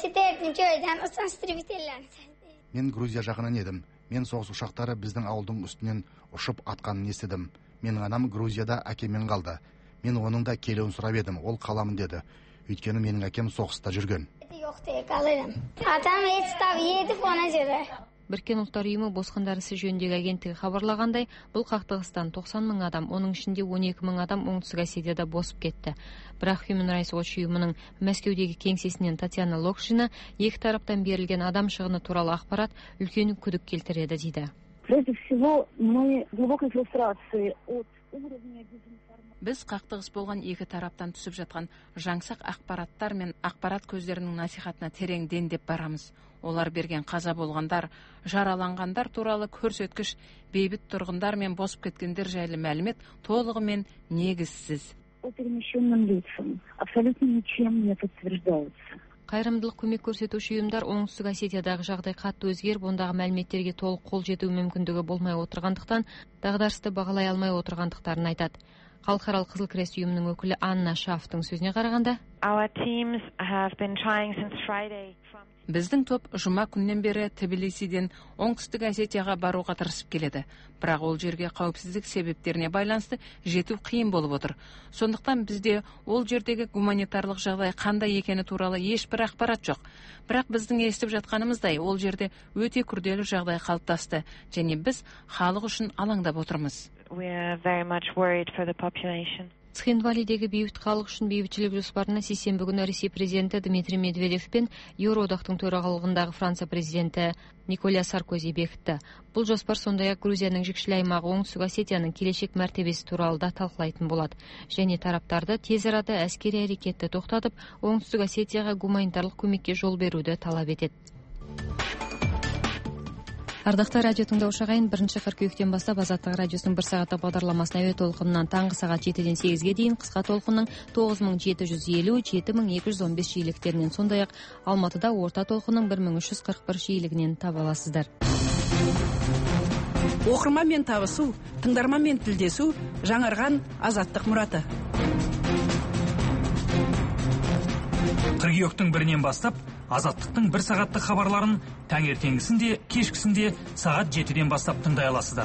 Мен Грузия жағынан едім. Мен соғыс ұшақтары біздің ауылдың үстінен ұшып атқанын естідім. Менің анам Грузияда әкемен қалды. Мен оның да келуін сұрап едім, ол қаламын деді. Өйткені менің әкем соғыста жүрген. Біріккен ұлттар ұйымы босқындар ісі жөніндегі агенттігі хабарлағандай, бұл қақтығыстан тоқсан мың адам, оның ішінде он екі мың адам оңтүстік Осетияда босып кетті. Бірақ Human Rights Watch ұйымының Мәскеудегі кеңсесінен Татьяна Локшина екі тараптан берілген адам шығыны туралы ақпарат үлкен күдік келтіреді дейді. Прежде всего, мы глубокой фрустрации от уровня Біз қақтығыс болған екі тараптан түсіп жатқан жаңсақ ақпараттар мен ақпарат көздерінің насихатына терең дендеп барамыз. Олар берген қаза болғандар, жараланғандар туралы көрсеткіш, бейбіт тұрғындар мен босып кеткендер жайлы мәлімет толығымен негізсіз. О перемещенным лицам абсолютно ничем не подтверждается. Қайырымдылық көмек көрсетуші ұйымдар оңтүстік Осетиядағы жағдай қатты өзгеріп, ондағы мәліметтерге толық қол жету мүмкіндігі болмай отырғандықтан, дағдарысты бағалай алмай отырғандықтарын айтады. Халықаралық Қызыл Крест ұйымының өкілі Анна Шафтың сөзіне қарағанда, біздің топ жұма күннен бері Тбилисиден оңтүстік Осетияға баруға тырысып келеді. Бірақ ол жерге қауіпсіздік себептеріне байланысты жету қиын болып отыр. Сондықтан бізде ол жердегі гуманитарлық жағдай қандай екені туралы ешбір ақпарат жоқ. Бірақ біздің естіп жатқанымыздай, ол жерде өте күрделі жағдай қалыптасты, және біз халық үшін алаңдап отырмыз. Цхинвалидегі бейбіт халық үшін бейбітшілік жоспарына сейсенбі күні Ресей президенті Дмитрий Медведев пен Еуроодақтың төрағалығындағы Франция президенті Николя Саркози бекітті. Бұл жоспар сондай-ақ Грузияның жікшіл аймағы оңтүстік Осетияның келешек мәртебесі туралы да талқылайтын болады. Және тараптарды тез арада әскери әрекетті тоқтатып, оңтүстік Осетияға гуманитарлық көмекке жол беруді талап етеді. Ардакты радио тыңдаушы агайын, биринчи кыркүйөктөн бастап Азаттык радиосунун бир сааттык багдарламасын әуе толкунунан таңгы саат жетиден сегизге дейин, кыска толкунун тогуз миң жети жүз элүү жети миң эки жүз он беш жийликтеринен, сондай ак Алматыда орта толкунун бир миң үч жүз кырк бир жийлигинен таба аласыздар. Окурман менен табышуу, тыңдарман менен тилдесүү, жаңарган азаттык мураты. Кыргүйөктүн биринен бастап Азаттыктын бир сааттык хабарларын таңертеңгисинде, кечкисинде саат жетиден бастап тыңдай аласыздар.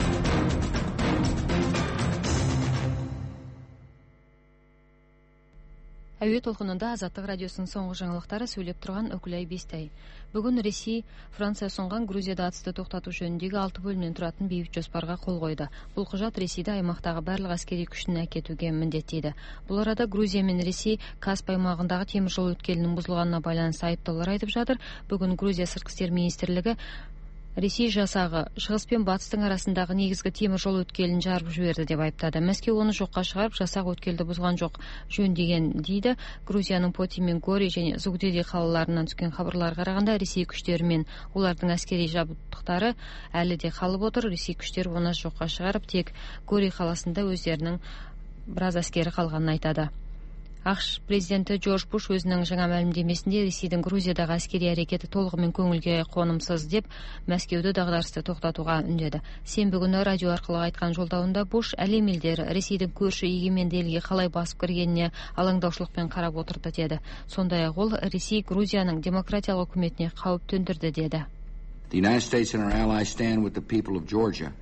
Әуе толкунунда Азаттык радиосунун соңку жаңылыктары, сөйлөп турган Өкүлай Бестай. Бүгүн Ресей Франция сунган Грузияда атысты токтотуу жөнүндөгү алты бөлүмдөн туратын бейбит жоспарга кол койду. Бул кужат Ресейди аймактагы барлык аскерий күчүн акетүүгө міндеттейди. Бул арада Грузия менен Ресей Каспий аймагындагы темир жол өткелинин бузулганына байланыштуу айыптоолор айтып жатыр. Бүгүн Грузия сырткы иштер министрлиги Ресей жасагы чыгыс пен батыстын арасындагы негизги темир жол өткелин жарып жиберди деп айыптады. Мәскеу оны жокко чыгарып, жасак өткелди бузган жок жөн деген дейди. Грузиянын Поти мен Гори және Зугдеди калаларынан түшкөн кабарларга караганда, Ресей күчтөрү мен улардын аскерий жабдыктары әлі де калып отур. Ресей күчтөрү оны жокко чыгарып, тек Гори каласында өздеринин бир аз аскери калганын айтады. АКШ президенти Джордж Буш өзүнүн жаңа маалимдемесинде Ресейдин Грузиядагы аскерий аракети толугу менен көңүлгө конумсуз деп Мәскеудү дагдарысты токтотууга үндөдү. Сенбі күнү радио аркылуу айткан жолдауында Буш әлем элдери Ресейдин көршү эгеменди элге калай басып киргенине алаңдаушылык менен карап отурду деди. Сондай ак ол Ресей Грузиянын демократиялык өкмөтүнө кауіп төндүрдү деди. The United States and our allies stand with the people of Georgia.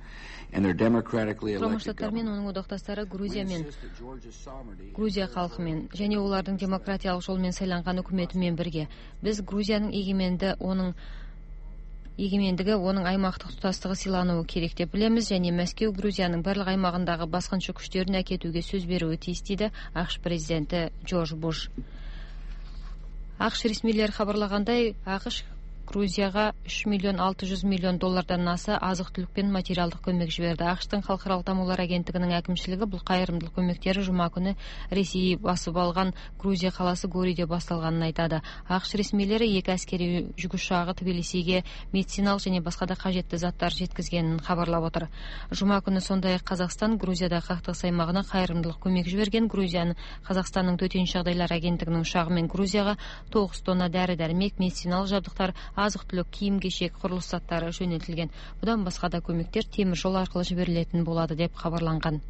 Курама Штаттар менен онун одокташтары Грузия мен Грузия калкы менен және олардын демократиялык жол менен сайланган өкмөтү менен бирге. Биз Грузиянын эгеменди онун эгемендиги онун аймактык тутастыгы сыйлануу керек деп билебиз, және Мәскеу Грузиянын барлык аймагындагы баскынчы күчтөрүн акетүүгө сөз берүүгө тийиз дейди АКШ президенти Джордж Буш. АКШ ресмилери кабарлагандай, АКШ Грузияга үч миллион алты жүз миллион доллардан аса азык-түлүк пен материалдык көмөк жиберди. АКШтын Калкаралык дамуулар агенттигинин акимчилиги бул кайрымдуулук көмөктөрү жума күнү Ресей басып алган Грузия каласы Гориде башталганын айтады. АКШ ресмилери эки аскерий жүк учагы Тбилисиге медициналык және баска да кажетті заттар жеткизгенин кабарлап отур. Жума күнү сондай ак Казакстан Грузияда кактыгыс аймагына кайрымдуулук көмөк жиберген. Грузиянын Казакстандын төтөнчү жагдайлар агенттигинин учагы менен Грузияга тогуз тонна дары-дармек, медициналык жабдыктар, азык-түлүк, кийим-кечек, курулуш заттары жөнөтүлгөн. Будан башка да көмөктөр темир жол аркылуу жиберилетін болады деп кабарланган.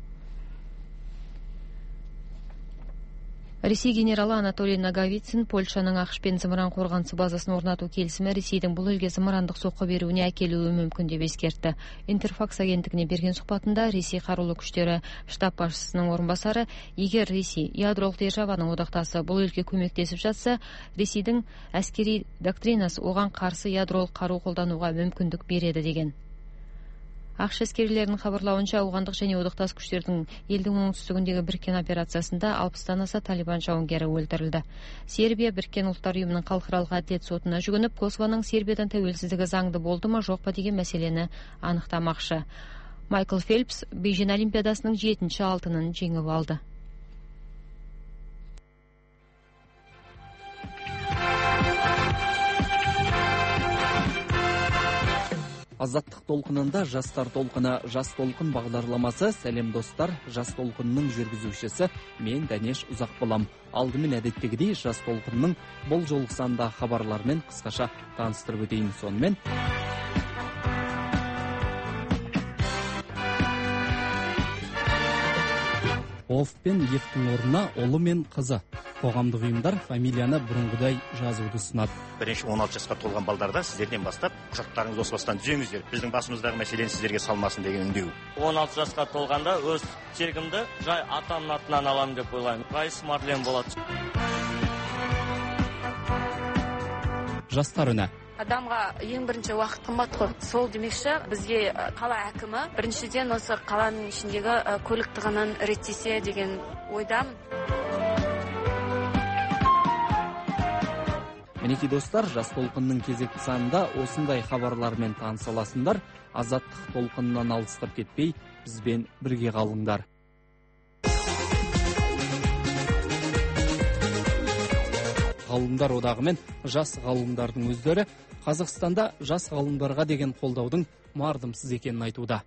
Ресей генералы Анатолий Наговицын Польшанын АКШ пен зымыран коргончу базасын орнатуу келисими Ресейдин бул элге зымырандык сокко берүүнү акелүүгү мүмкүн деп эскертти. Интерфакс агенттигине берген сухбатында Ресей карулуу күчтөрү штаб башчысынын орун басары, эгер Ресей ядролук державанын одакташы бул элге көмөктөшүп жатса, Ресейдин аскерий доктринасы оган каршы ядролук каруу колдонууга мүмкүндүк береді деген. АКШ аскерилеринин кабарлауынча, аугандык және одакташ күчтөрдүн элдин оңтүстүгүндөгү бириккен операциясында алпыстан аса талибан жауынгери өлтүрүлдү. Сербия Бириккен Улуттар уюмунун калкаралык адилет сотуна жүгүнүп, Косовонун Сербиядан тәуелсиздиги заңды болдума, жокпу деген маселени аныктамакчы. Майкл Фелпс Бейжин Олимпиадасынын жетинчи алтынын жеңип алды. Азаттык толкунунда жастар толкуна жас толкун багдарламасы. Сәлем достар, жас толкунунун жүргүзүүчүсү мен Данеш Узак болам. Алды мен адеттегидей жас толкунунун бул жолку санда хабарлар менен кыскача тааныштырып өтөйүн. Сонымен Оф пен Евтің орнына олы мен қызы. Қоғамдық ұйымдар фамилияны бұрынғыдай жазуды ұсынады. Бірінші он алты жасқа толған балдарда сіздерден бастап құжаттарыңызды осы бастан түзеңіздер. Біздің басымыздағы мәселені сіздерге салмасын деген үндеу. он алты жасқа толғанда өз тегімді жай атамның атынан аламын деп ойлаймын. Райыс Марлен болады. Жастар үні. Адамға ең бірінші уақыт қымбат қой. Сол демекші, бізге қала әкімі біріншіден осы қаланың ішіндегі көлік тығынын реттесе деген ойдамын. Мінекей достар, жас толқынның кезекті санында осындай хабарлармен таныса аласыңдар. Азаттық толқынынан алыстап кетпей, бізбен бірге қалыңдар. ғалымдар одағы мен жас ғалымдардың өздері Қазақстанда жас ғалымдарға деген қолдаудың мардымсыз екенін айтуда.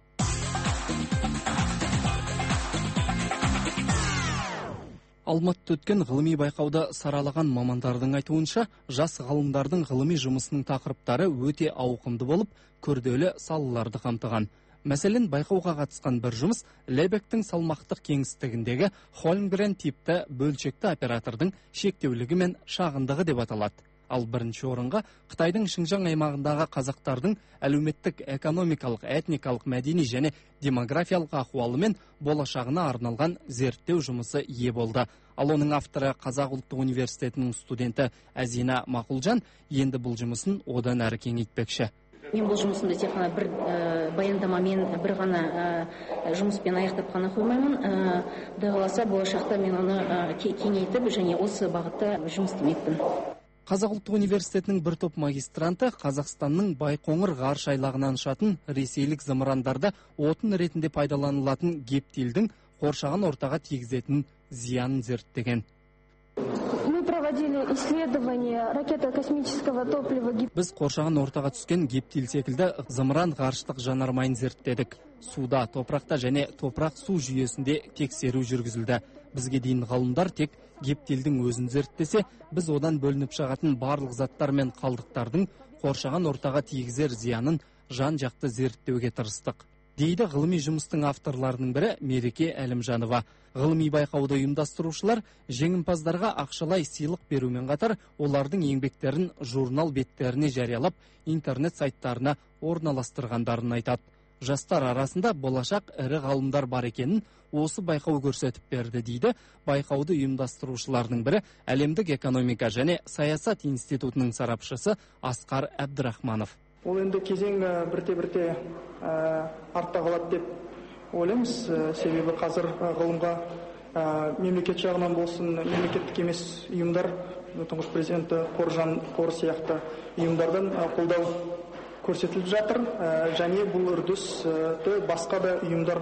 Алматыда өткен ғылыми байқауда саралаған мамандардың айтуынша, жас ғалымдардың ғылыми жұмысының тақырыптары өте ауқымды болып, күрделі салаларды қамтыған. Мәселен, байқауға қатысқан бір жұмыс Лебектің салмақтық кеңістігіндегі Холмгрен типті бөлшекті оператордың шектеулігі мен шағындығы деп аталады. Ал бірінші орынға Қытайдың Шинжаң аймағындағы қазақтардың әлеуметтік, экономикалық, этникалық, мәдени және демографиялық ахуалы мен болашағына арналған зерттеу жұмысы ие болды. Ал оның авторы Қазақ ұлттық университетінің студенті Әзина Мақұлжан енді бұл жұмысын одан әрі кеңейтпекші. Мен бұл жұмысымды тек қана бір баяндамамен, бір ғана жұмыспен аяқтап қана қоймаймын. Құдай қаласа болашақта мен оны кеңейтіп және осы бағытта жұмыс істемекпін. Қазақ ұлттық университетінің бір топ магистранты Қазақстанның Байқоңыр ғарыш айлағынан ұшатын ресейлік зымырандарда отын ретінде пайдаланылатын гептилдің қоршаған ортаға тигізетін зиянын зерттеген. Біз қоршаған ортаға түскен гептил секілді зымыран ғарыштық жанармайын зерттедік. Суда, топырақта және топырақ су жүйесінде тексеру жүргізілді. Бізге дейін ғалымдар тек гептилдің өзін зерттесе, біз одан бөлініп шығатын барлық заттар мен қалдықтардың қоршаған ортаға тигізер зиянын жан-жақты зерттеуге тырыстық. Дейді ғылыми жұмыстың авторларының бірі Мереке Әлімжанова. Ғылыми байқауды ұйымдастырушылар жеңімпаздарға ақшалай сыйлық берумен қатар, олардың еңбектерін журнал беттеріне жариялап, интернет сайттарына орналастырғандарын айтады. Жастар арасында болашақ ірі ғалымдар бар екенін осы байқау көрсетіп берді, дейді байқауды ұйымдастырушылардың бірі Әлемдік экономика және саясат институтының сарапшысы Асқар Әбдірахманов. Ол енді кезең бірте-бірте артта қалады деп ойлаймыз. Себебі қазір ғылымға мемлекет жағынан болсын, мемлекеттік емес ұйымдар, тұңғыш президенті Қоржан қоры сияқты ұйымдардан қолдау көрсетіліп жатыр. Және бұл үрдісті басқа да ұйымдар,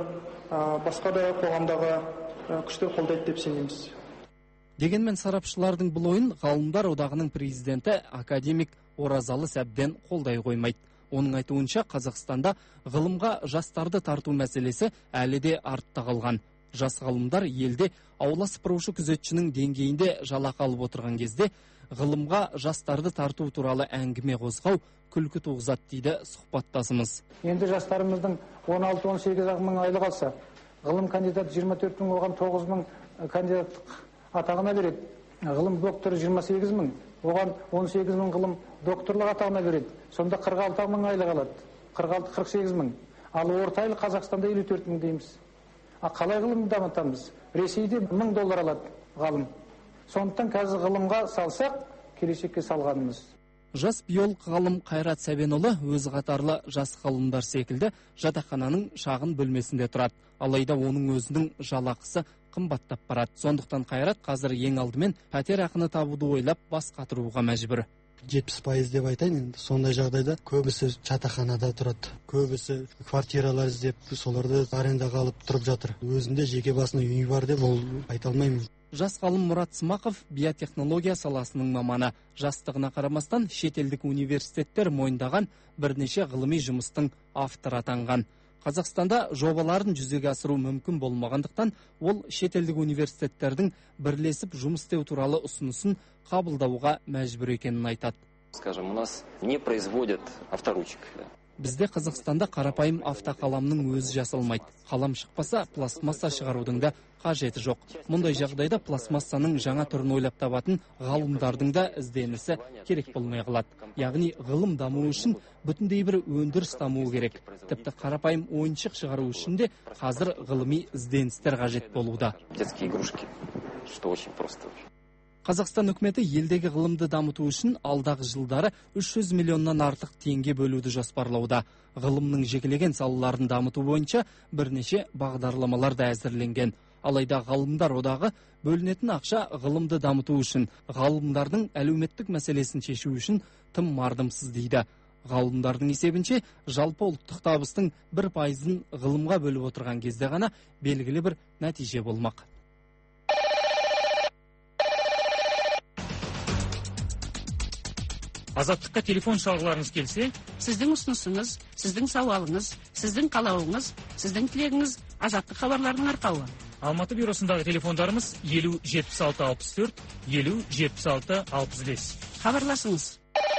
басқа да қоғамдағы күштер қолдайды деп сенеміз. Дегенмен сарапшылардың бұл ойын ғалымдар одағының президенті академик Оразалы Сәбден қолдай қоймайды. Оның айтуынша Қазақстанда ғылымға жастарды тарту мәселесі әлі де артта қалған. Жас ғалымдар елде аула сыпырушы күзетшінің деңгейінде жалақы алып отырған кезде ғылымға жастарды тарту туралы әңгіме қозғау күлкі туғызады, дейді сұхбаттасымыз. Енді жастарымыздың он алты он сегіз мың айлық алса, ғылым кандидаты жиырма төрт мың, оған тоғыз мың кандидаттық атағына береді. Ғылым докторы жиырма сегіз мың, оған он сегіз мың ғылым докторлық атағына береді. Сонда қырық алты мың айлық алады. қырық алты қырық сегіз мың. Ал орта айлық Қазақстанда елу төрт мың дейміз. А қалай ғылымды дамытамыз? Ресейде мың доллар алады ғалым. Сондықтан қазір ғылымға салсақ, келешекке салғанымыз. Жас биолог ғалым Қайрат Сәбенұлы өз қатарлы жас ғалымдар секілді жатақхананың шағын бөлмесінде тұрады. Алайда оның өзінің жалақысы қымбаттап барады. Сондықтан Қайрат қазір ең алдымен пәтер ақыны табуды ойлап бас қатыруға мәжбүр. жетпіс пайыз деп айтайын енді. Сондай жағдайда көбісі жатақханада тұрады. Көбісі квартиралар іздеп, соларды арендаға алып тұрып жатыр. Өзінде жеке басының үйі бар деп ол айта алмаймын. Жас ғалым Мұрат Смақов биотехнология саласының маманы. Жастығына қарамастан шетелдік университеттер мойындаған бірнеше ғылыми жұмыстың авторы атанған. Қазақстанда жобаларын жүзеге асыру мүмкін болмағандықтан, ол шетелдік университеттердің бірлесіп жұмыс істеу туралы ұсынысын қабылдауға мәжбүр екенін айтады. Скажем, у нас не производят авторучек. Бізде Қазақстанда қарапайым автоқаламның өзі жасалмайды. Қалам шықпаса, пластмасса шығарудың да қажеті жоқ. Мұндай жағдайда пластмассаның жаңа түрін ойлап табатын ғалымдардың да ізденісі керек болмай қалады. Яғни ғылым дамуы үшін бүтіндей бір өндіріс дамуы керек. Тіпті қарапайым ойыншық шығару үшін де қазір ғылыми ізденістер қажет болуда. Детские игрушки, что очень просто. Қазақстан үкіметі елдегі ғылымды дамыту үшін алдағы жылдары үш жүз миллионнан артық теңге бөлуді жоспарлауда. Ғылымның жекелеген салаларын дамыту бойынша бірнеше бағдарламалар да әзірленген. Алайда ғалымдар одағы бөлінетін ақша ғылымды дамыту үшін, ғалымдардың әлеуметтік мәселесін шешу үшін тым мардымсыз, дейді. Ғалымдардың есебінше жалпы ұлттық табыстың бір пайызын ғылымға бөліп отырған кезде ғана белгілі бір нәтиже болмақ. Азаттыққа телефон шалғыларыңыз келсе, сіздің ұсынысыңыз, сіздің сауалыңыз, сіздің қалауыңыз, сіздің тілегіңіз Азаттық хабарларының арқауы. Алматы бюросындағы телефондарымыз елу жетпіс алты алпыс төрт, елу жетпіс алты алпыс бес. Хабарласыңыз.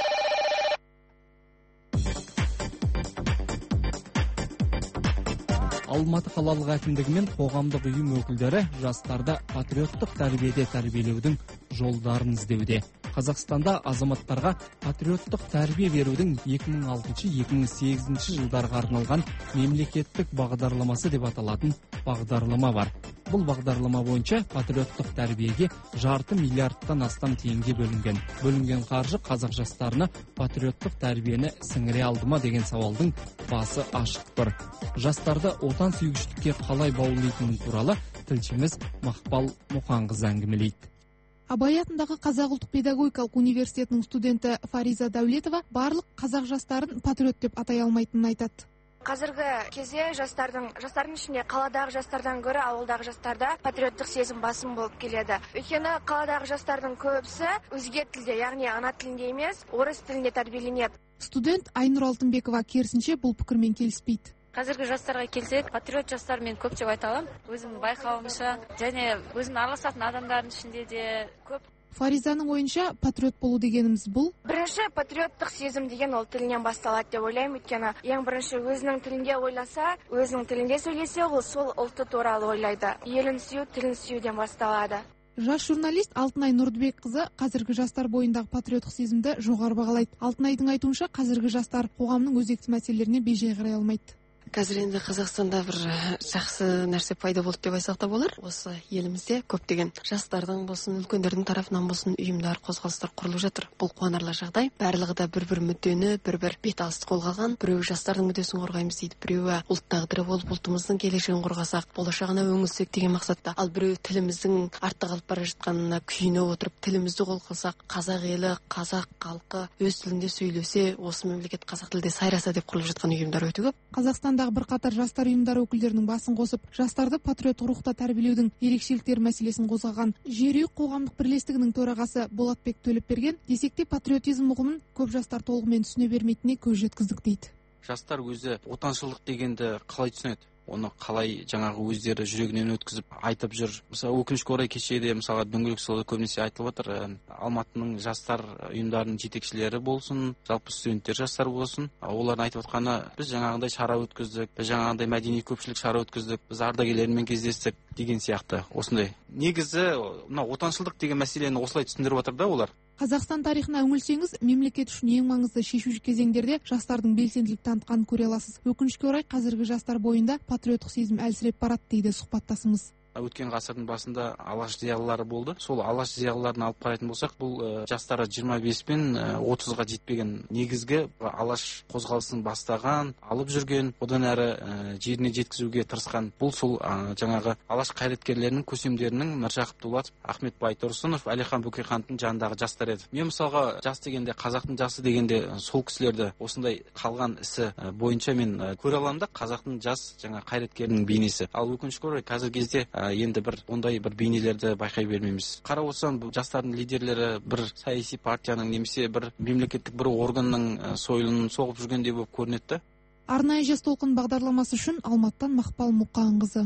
Алматы қалалық әкімдігі мен қоғамдық ұйым өкілдері жастарды патриоттық тәрбиеде тәрбиелеудің жолдарын іздеуде. Қазақстанда азаматтарға патриоттық тәрбие берудің екі мың алтыншы - екі мың сегізінші жылдарға арналған мемлекеттік бағдарламасы деп аталатын бағдарлама бар. Бұл бағдарлама бойынша патриоттық тәрбиеге жарты миллиардтан астам теңге бөлінген. Бөлінген қаржы қазақ жастарына патриоттық тәрбиені сіңіре алды ма деген сауалдың басы ашық тұр. Жастарды отан сүйгіштікке қалай баулитыны туралы тілшіміз Мақпал Мұқанқызы әңгімелейді. Абай атындағы Қазақ ұлттық педагогикалық университетінің студенті Фариза Дәулетова барлық қазақ жастарын патриот деп атай алмайтынын айтады. Қазіргі кезде жастардың жастардың ішінде қаладағы жастардан гөрі ауылдағы жастарда патриоттық сезім басым болып келеді. Өйткені қаладағы жастардың көбісі өзге тілде, яғни ана тілінде емес, орыс тілінде тәрбиеленеді. Студент Айнұр Алтынбекова керісінше бұл пікірмен келіспейді. Қазіргі жастарға келсек, патриот жастар мен көп деп айта аламын. Өзім байқауымша, және өзім араласатын адамдардың ішінде де көп. Фаризаның ойынша патриот болу дегеніміз бұл? Бірінші патриоттық сезім деген ол тілінен басталады деп ойлаймын. Өйткені ең бірінші өзінің тілінде ойласа, өзінің тілінде сөйлесе, ол сол ұлты туралы ойлайды. Елін сүю, тілін сүюден басталады. Жас журналист Алтынай Нұрдыбекқызы қазіргі жастар бойындағы патриоттық сезімді жоғары бағалайды. Алтынайдың айтуынша қазіргі жастар қоғамның өзекті мәселелеріне бей-жай қарай алмайды. Қазір енді Қазақстанда бір жақсы нәрсе пайда болды деп айтсақ та болар. Осы елімізде көптеген жастардың болсын, үлкендердің тарафынан болсын ұйымдар, қозғалыстар құрылып жатыр. Бұл қуанарлық жағдай. Барлығы да бір-бір мүддені, бір-бір беталысты қолға алған. Біреуі жастардың мүддесін қорғаймыз дейді, біреуі ұлт тағдыры болып ұлтымыздың келешегін қорғасақ, болашағына өңілсек деген мақсатта. Ал біреуі тіліміздің артта қалып бара жатқанына күйініп отырып, тілімізді қол қылсақ, қазақ елі, қазақ халқы өз тілінде сөйлесе, осы мемлекет қазақ тілде сайраса деп құрылып жатқан ұйымдар өте көп. Қазақстанда бірқатар жастар ұйымдары өкілдерінің басын қосып, жастарды патриоттық рухта тәрбиелеудің ерекшеліктері мәселесін қозғаған. Жерүйек қоғамдық бірлестігінің төрағасы Болатбек Төлепберген десек те патриотизм ұғымын көп жастар толығымен түсіне бермейтініне көз жеткіздік дейді. Жастар өзі отаншылдық дегенді қалай түсінеді? Оны қалай жаңағы өздері жүрегінен өткізіп айтып жүр. Мысалы, өкінішке орай кешеде мысалы дөңгелек столда көбінесе айтылып отыр. Алматының жастар ұйымдарының жетекшілері болсын, жалпы студенттер жастар болсын, олардың айтып отқаны, біз жаңағындай шара өткіздік, біз жаңағындай мәдени көпшілік шара өткіздік, біз ардагерлермен кездестік деген сияқты. Осындай. Негізі мына отаншылдық деген мәселені осылай түсіндіріп отыр да олар. Қазақстан тарихына үңілсеңіз, мемлекет үшін ең маңызды шешуші кезеңдерде жастардың белсенділік танытқанын көре аласыз. Өкінішке орай қазіргі жастар бойында патриоттық сезім әлсіреп барады дейді сұхбаттасымыз. Өткен ғасырдың басында алаш зиялылары болды. Сол алаш зиялыларын алып қарайтын болсақ, бұл ә, жастары жиырма бес пен отызға жетпеген негізгі алаш қозғалысын бастаған, алып жүрген, одан әрі ә, жеріне жеткізуге тырысқан. Бұл сол ә, жаңағы алаш қайраткерлерінің көсемдерінің Міржақып Дулатов, Ахмет Байтұрсынов, Әлихан Бөкейхановтың жанындағы жастар еді. Мен мысалға жас дегенде, қазақтың жасы дегенде сол кісілерді осындай қалған ісі бойынша мен ә, көре аламын да, қазақтың жас жаңа қайраткерінің бейнесі. Ал өкінішке орай қазіргі кезде енді бір ондай бір бейнелерді байқай бермейміз. Қарап отырсам, жастардың лидерлері бір саяси партияның немесе бір мемлекеттік бір органның сойылын соғып жүргендей болып көрінеді. Арнайы жас толқын бағдарламасы үшін Алматыдан Мақпал Мұқанқызы.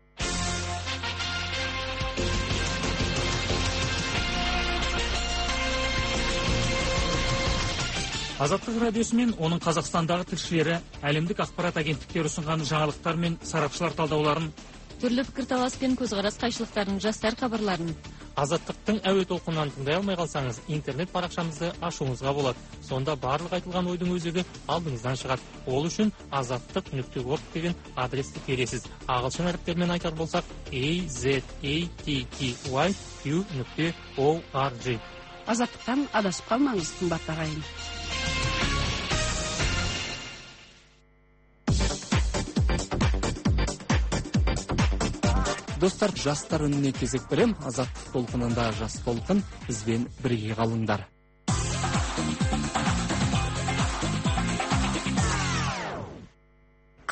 Азаттық радиосы мен оның Қазақстандағы тілшілері әлемдік ақпарат агенттіктері ұсынған жаңалықтар мен сарапшылар талдауларын, түрлі пікірталас пен көзқарас қайшылықтарын, жастар хабарларын Азаттықтың әуе толқынынан тыңдай алмай қалсаңыз, интернет парақшамызды ашуыңызға болады. Сонда барлық айтылған ойдың өзегі алдыңыздан шығады. Ол үшін азаттық нүкте орг деген адресті тересіз. Ағылшын әріптермен айтар болсақ a z a t t y q нүкте org. Азаттықтан адасып қалмаңыз, қымбатты ағайын. Достар, жастар үніне кезек берем. Азаттық толқынында жас толқын, бізбен бірге қалыңдар.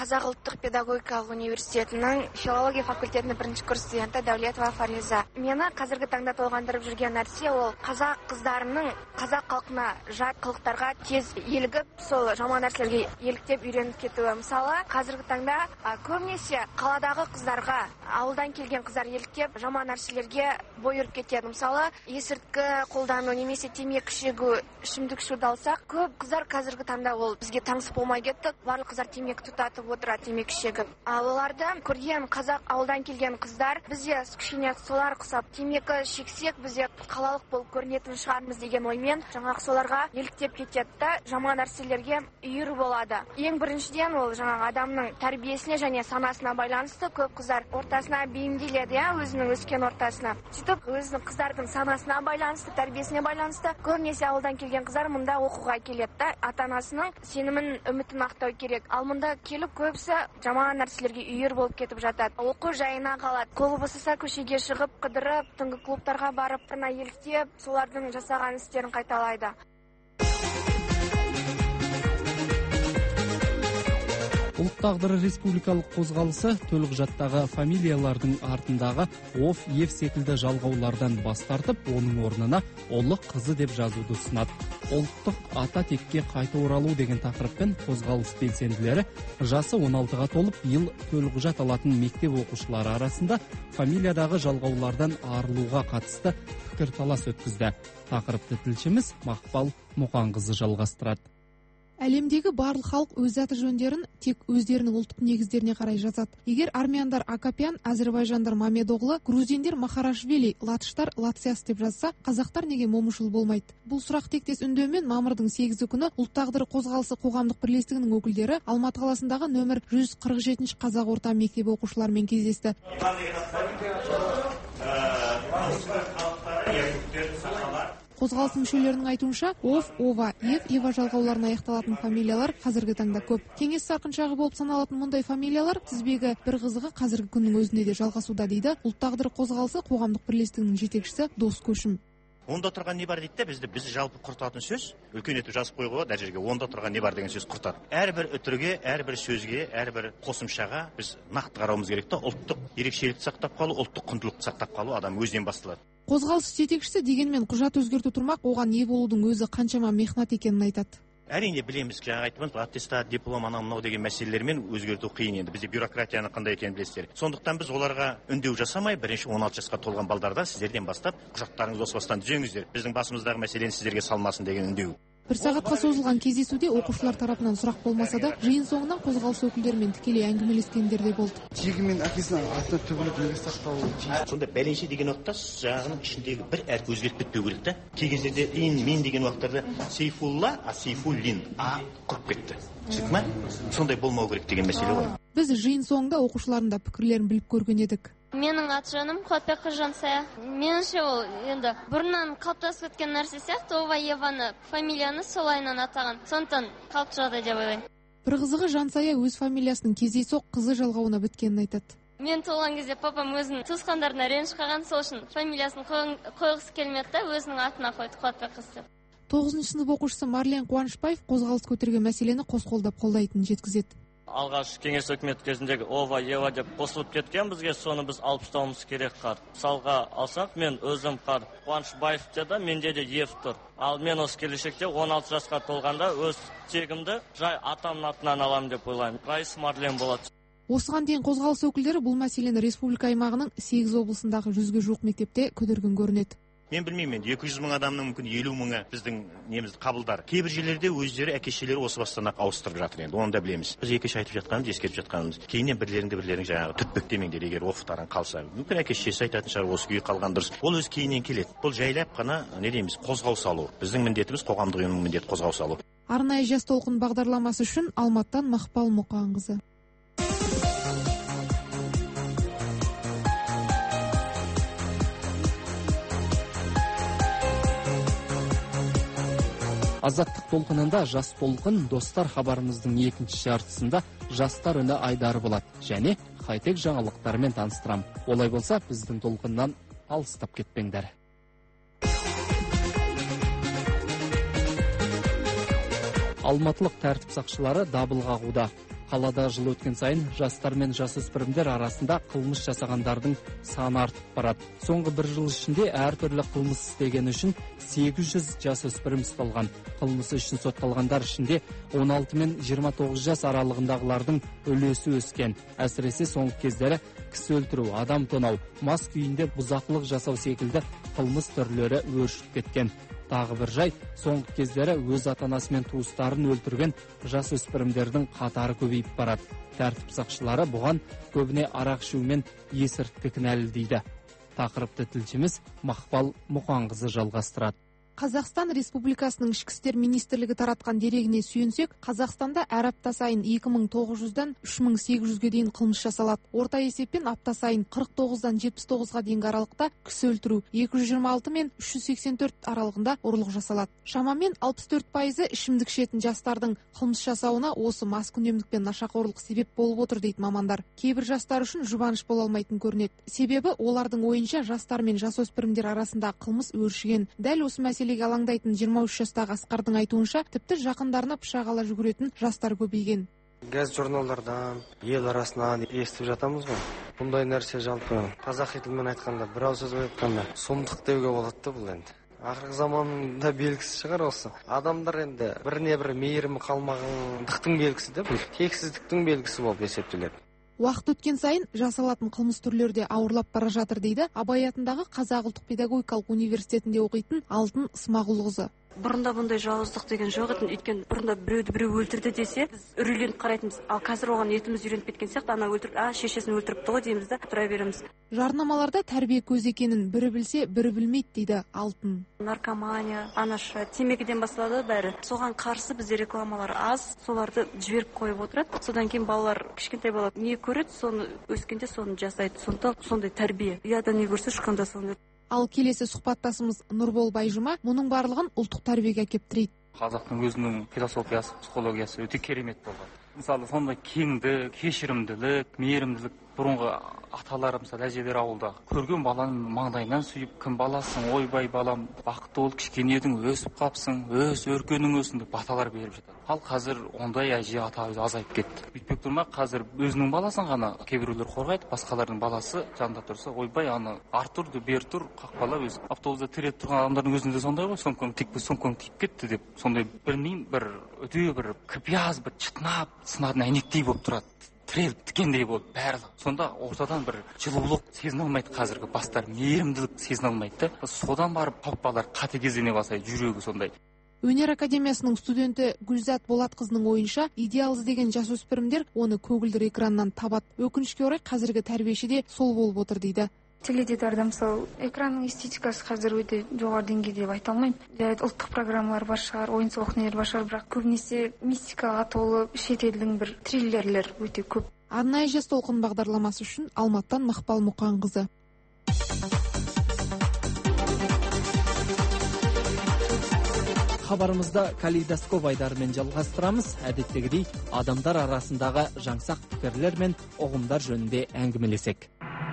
Қазақ ұлттық педагогикалық университетінің филология факультетінің бірінші курс студенті Дәулетова Фариза. Мені қазіргі таңда толғандырып жүрген нәрсе ол қазақ қыздарының қазақ халқына жат қылықтарға тез елігіп, сол жаман нәрселерге еліктеп үйреніп кетуі. Мысалы, қазіргі таңда көбінесе қаладағы қыздарға ауылдан келген қыздар еліктеп жаман нәрселерге бой ұрып кетеді. Мысалы, есірткі қолдану немесе темекі шегу, ішімдік ішуді алсақ, көп қыздар қазіргі таңда ол бізге таңсық болмай кетті. Барлық қыздар темекі тұтатып отырады, темекі шегіп. Ал оларды көрген қазақ ауылдан келген қыздар бізде кішкене солар құсап темекі шексек бізде қалалық болып көрінетін шығармыз деген оймен жаңағы соларға еліктеп кетеді да жаман нәрселерге үйір болады. Ең біріншіден ол жаңағы адамның тәрбиесіне және санасына байланысты көп қыздар ортасына бейімделеді, иә, өзінің өскен ортасына. Сөйтіп өзінің қыздардың санасына байланысты, тәрбиесіне байланысты көбінесе ауылдан келген қыздар мұнда оқуға келеді да ата-анасының сенімін, үмітін ақтау керек. Ал мұнда келіп көбісі жаман нәрселерге үйір болып кетіп жатады. Оқу жайына қалады. Қолы босаса көшеге шығып, қыдырып, түнгі клубтарға барып, бірна еліктеп, солардың жасаған істерін қайталайды. Ұлт тағдыры республикалық қозғалысы төлқұжаттағы фамилиялардың артындағы оф, ев секілді жалғаулардан бас тартып, оның орнына ұлы қызы деп жазуды ұсынады. Ұлттық ата текке қайта оралу деген тақырыппен қозғалыс белсенділері жасы он алтыға толып, ел төлқұжат алатын мектеп оқушылары арасында фамилиядағы жалғаулардан арылуға қатысты пікірталас өткізді. Тақырыпты тілшіміз Мақпал Мұқанқызы жалғастырады. Әлемдегі барлық халық өз аты жөндерін тек өздерінің ұлттық негіздеріне қарай жазады. Егер армяндар Акопян, әзірбайжандар Мамедоғлы, грузиндер Махарашвили, латыштар Лациас деп жазса, қазақтар неге Момышұлы болмайды? Бұл сұрақ тектес үндеумен мамырдың сегізі күні ұлт тағдыры қозғалысы қоғамдық бірлестігінің өкілдері Алматы қаласындағы нөмір жүз қырық жетінші қазақ орта мектебі оқушыларымен кездесті. Қозғалыс мүшелерінің айтуынша, оф, ова, ев, ева жалғауларына аяқталатын фамилиялар қазіргі таңда көп. Кеңес сарқыншағы болып саналатын мұндай фамилиялар тізбегі бір қызығы қазіргі күннің өзінде де жалғасуда дейді ұлт тағдыры қозғалысы қоғамдық бірлестігінің жетекшісі Дос Көшім. Онда тұрған не бар дейді де, бізді біз жалпы құртатын сөз, үлкен етіп жазып қойғыға дәл жерге онда тұрған не бар деген сөз құртады. Әрбір үтірге, әрбір сөзге, әрбір қосымшаға біз нақты қарауымыз керек та, ұлттық ерекшелікті сақтап қалу, ұлттық құндылықты сақтап қалу адам өзінен басталады. Қозғалыс жетекшісі дегенмен құжат өзгерту тұрмақ, оған ие болудың өзі қаншама мехнат екенін айтады. Әрине білеміз, жаңа айтып аттестат, диплом, анау мынау деген мәселелермен өзгерту қиын енді. Бізде бюрократияны қандай екенін білесіздер. Сондықтан біз оларға үндеу жасамай, бірінші он алты жасқа толған балдарда сіздерден бастап құжаттарыңызды осы бастан түзеңіздер. Біздің басымыздағы мәселені сіздерге салмасын деген үндеу. Бір сағатқа созылған кездесуде оқушылар тарапынан сұрақ болмаса да, жиын соңынан қозғалыс өкілдерімен тікелей әңгімелескендер де болды. Тегі мен әкесінің атына төгіліп неге сақталуы тиіс? Сонда бәленше деген уақытта жағының ішіндегі бір әріп өзгеріп кетпеу керек та. Кей кездерде ин мен деген уақыттарда Сейфулла, а Сейфуллин а құрып кетті. Түсіндің ме? Сондай болмау керек деген мәселе ғой. Біз жиын соңында оқушылардың да пікірлерін біліп көрген едік. Менің аты жөнім Қуатбек Жансая. Меніңше ол енді бұрыннан қалыптасып кеткен нәрсе сияқты, ова еваны фамилияны солайынан атаған. Сондықтан қалыпты жағдай деп ойлаймын. Бір қызығы Жансая өз фамилиясының кездейсоқ қызы жалғауына біткенін айтады. Мен туылған кезде папам өзінің туысқандарына реніш қалған, сол үшін фамилиясын қойғысы келмеді да өзінің атына қойды Қуатбек қыз деп. тоғызыншы сынып оқушысы Марлен Қуанышбаев қозғалыс көтерген мәселені қос қолдап қолдайтынын жеткізеді. Алғаш кеңес өкімет кезіндегі ова, ева деп қосылып кеткен бізге, соны біз алып тастауымыз керек қар. Мысалға алсақ, мен өзім қар Қуанышбаев деді, менде де ев тұр. Ал мен осы келешекте он алты жасқа толғанда өз тегімді жай атамның атынан аламын деп ойлаймын. Райыс Марлен болады. Осыған дейін қозғалыс өкілдері бұл мәселені республика аймағының сегіз облысындағы жүзге жуық мектепте көтерген көрінеді. Мен білмеймін, екі жүз мың адамның мүмкін елу мыңы біздің немізді қабылдар. Кейбір жерлерде өздері әке-шешелері осы бастан-ақ ауыстырып жатыр енді. Оны да білеміз. Біз екеш айтып жатқанымыз, ескертіп жатқанымыз. Кейіннен бірлеріңді бірлерің жаңағы түтпектемеңдер, егер оқытарың қалса. Мүмкін әке-шешесі айтатын шығар, осы күйі қалған дұрыс. Ол өз кейіннен келеді. Бұл жайлап қана не дейміз, қозғау салу. Біздің міндетіміз қоғамдық ұйымның міндеті қозғау салу. Арнайы жас толқын бағдарламасы үшін Алматыдан Мақпал Мұқанқызы. Азаттық толқынында жас толқын достар хабарымыздың екінші жартысында жастар үні айдары болады және хай-тек жаңалықтарымен таныстырам. Олай болса, біздің толқыннан алыстап кетпеңдер. Алматылық тәртіп сақшылары дабыл қағуда. Қалада жыл өткен сайын жастар мен жасөспірімдер арасында қылмыс жасағандардың саны артып барады. Соңғы бір жыл ішінде әртүрлі қылмыс істегені үшін сегіз жүз жасөспірім ұсталған. Қылмысы үшін сотталғандар ішінде он алты мен жиырма тоғыз жас аралығындағылардың үлесі өскен. Әсіресе соңғы кездері кісі өлтіру, адам тонау, мас күйінде бұзақылық жасау секілді қылмыс түрлері өршіп кеткен. Тағы бір жайт, соңғы кездері өз ата-анасы мен туыстарын өлтірген жасөспірімдердің қатары көбейіп барады. Тәртіп сақшылары бұған көбіне арақ ішу мен есірткі кінәлі дейді. Тақырыпты тілшіміз Мақпал Мұқанқызы жалғастырады. Қазақстан Республикасының ішкі істер министрлігі таратқан дерегіне сүйенсек, Қазақстанда әр апта сайын екі мың тоғыз жүзден үш мың сегіз жүзге дейін қылмыс жасалады. Орта есеппен апта сайын қырық тоғыздан жетпіс тоғызға дейінгі аралықта кісі өлтіру, екі жүз жиырма алты мен үш жүз сексен төрт аралығында ұрлық жасалады. Шамамен алпыс төрт пайызы ішімдік ішетін жастардың қылмыс жасауына осы маскүнемдік пен нашақорлық себеп болып отыр дейді мамандар. Кейбір жастар үшін жұбаныш бола алмайтын көрінеді. Себебі олардың ойынша жастар мен жасөспірімдер арасында қылмыс өршіген. Дәл осы мәселеге алаңдайтын жиырма үш жастағы Асқардың айтуынша, тіпті жақындарына пышақ ала жүгіретін жастар көбейген. Газ журналдардан, ел арасынан естіп жатамыз ғой. Бұндай нәрсе жалпы қазақи тілмен айтқанда, бір ауыз сөз айтқанда, сұмдық деуге болады бұл енді. Ақырғы заманда белгісі шығар осы. Адамдар енді біріне бірі мейірімі қалмағандықтың белгісі де, бұл тексіздіктің белгісі болып есептеледі. Уақыт өткен сайын жасалатын қылмыс түрлері де ауырлап бара жатыр дейді Абай атындағы Қазақ ұлттық педагогикалық университетінде оқитын Алтын Смағұлқызы. Бұрында бұндай жауыздық деген жоқ еді. Өйткені бұрында біреуді біреу өлтірді десе, біз үрейленіп қарайтынбыз. Ал қазір оған етіміз үйреніп кеткен сияқты, ана өлтіріп, а шешесін өлтіріпті ғой дейміз да, тұра береміз. Жарнамаларда тәрбие көзі екенін бірі білсе, бірі білмейді дейді Алтын. Наркомания, анаша, темекіден басталады бәрі. Соған қарсы бізде рекламалар аз, соларды жіберіп қойып отырады. Содан кейін балалар, кішкентай бала не көреді, соны өскенде соны жасайды. Сондықтан сондай тәрбие. Ұяда не көрсе шыққанда соны. Ал келесі сұхбаттасымыз Нұрбол Байжұма мұның барлығын ұлттық тәрбиеге әкеп тірейді. Қазақтың өзінің философиясы, психологиясы өте керемет болған. Мысалы, сондай кеңдік, кешірімділік, мейірімділік бұрынғы аталары, мысалы, әжелер ауылда көрген баланың маңдайынан сүйіп, кім баласың, ойбай балам, бақытты бол, кішкене едің, өсіп қапсың, өс, өркенің өсін деп баталар беріп жатады. Ал қазір ондай әже ата азайып кетті. Бүйтпек тұрмақ, қазір өзінің баласын ғана кейбіреулер қорғайды, басқалардың баласы жанында тұрса, ойбай аны артур, бер тұр, қақпала өзі. Автобуста тіреп тұрған адамдардың өзінде сондай ғой, сомкаң тиіп сомкаң тиіп кетті деп, сондай білмеймін, бір өте бір кіпияз, бір чытнап, сынатын әйнектей болып тұрады. Тіреліп тікендей болып барлығы. Сонда ортадан бір жылулық сезіне алмайды, қазіргі бастар мейірімділік сезіне алмайды. Содан барып папалар қатыгездене бастайды, жүрегі сондай. Өнер академиясының студенті Гүлзат Болатқызының ойынша, идеал іздеген жасөспірімдер оны көгілдір экраннан табады. Өкінішке орай қазіргі тәрбиеші де сол болып отыр дейді. Теледидарда мысалы экранның эстетикасы қазір өте жоғары деңгейде деп айта алмаймын. Ұлттық программалар бар шығар, ойын-сауық нелер бар шығар, бірақ көбінесе мистикаға толы шетелдің бір триллерлер өте көп. Арнайы жас толқын бағдарламасы үшін Алматыдан Мақпал Мұқанқызы. Хабарымызда калейдоскоп айдарымен жалғастырамыз. Әдеттегідей адамдар арасындағы жаңсақ пікірлер мен ұғымдар жөнінде әңгімелесек.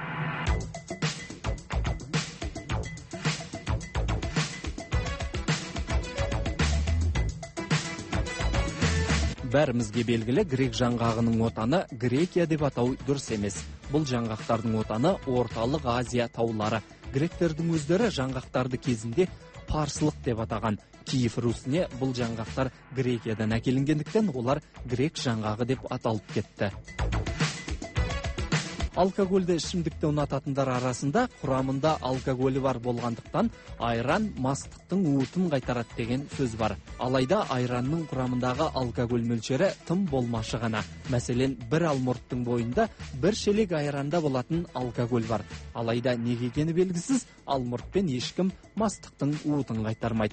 Бәрімізге белгілі грек жаңғағының отаны Грекия деп атау дұрыс емес. Бұл жаңғақтардың отаны Орталық Азия таулары. Гректердің өздері жаңғақтарды кезінде парсылық деп атаған. Киев Русіне бұл жаңғақтар Грекиядан әкелінгендіктен олар грек жаңғағы деп аталып кетті. Алкогольді ішімдікті ұнататындар арасында құрамында алкоголі бар болғандықтан айран мастықтың уытын қайтарады деген сөз бар. Алайда айранның құрамындағы алкоголь мөлшері тым болмашы ғана. Мәселен, бір алмұрттың бойында бір шелек айранда болатын алкоголь бар. Алайда неге екені белгісіз, алмұртпен ешкім мастықтың уытын қайтармайды.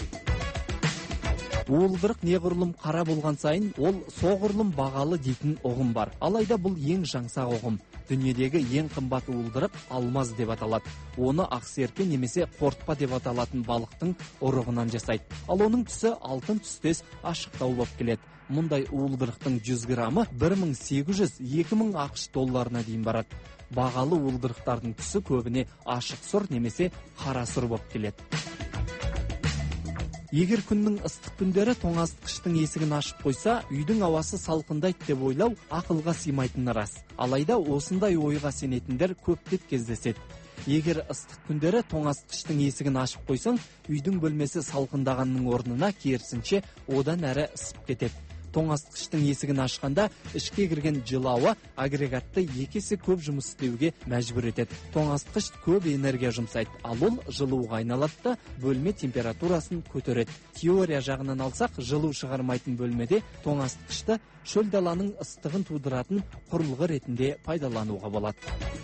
Уылдырық неғұрлым қара болған сайын, ол соғұрлым бағалы дейтін ұғым бар. Алайда бұл ең жаңсақ ұғым. Дүниедегі ең қымбат уылдырық алмаз деп аталады. Оны ақсерке немесе қортпа деп аталатын балықтың ұрығынан жасайды. Ал оның түсі алтын түстес ашықтау болып келеді. Мұндай уылдырықтың жүз граммы бір мың сегіз жүз - екі мың ақш долларына дейін барады. Бағалы уылдырықтардың түсі көбіне ашық сұр немесе қара сұр болып келеді. Егер күннің ыстық күндері тоңазытқыштың есігін ашып қойса, үйдің ауасы салқындайды деп ойлау ақылға сыймайтыны рас. Алайда осындай ойға сенетіндер көптеп кездеседі. Егер ыстық күндері тоңазытқыштың есігін ашып қойсаң, үйдің бөлмесі салқындағанның орнына керісінше одан әрі ысып кетеді. Тоңазытқыштың есігін ашқанда ішке кірген жылы ауа агрегатты екі есе көп жұмыс істеуге мәжбүр етеді. Тоңазытқыш көп энергия жұмсайды, ал ол жылуға айналады да бөлме температурасын көтереді. Теория жағынан алсақ, жылу шығармайтын бөлмеде тоңазытқышты шөл даланың ыстығын тудыратын құрылғы ретінде пайдалануға болады.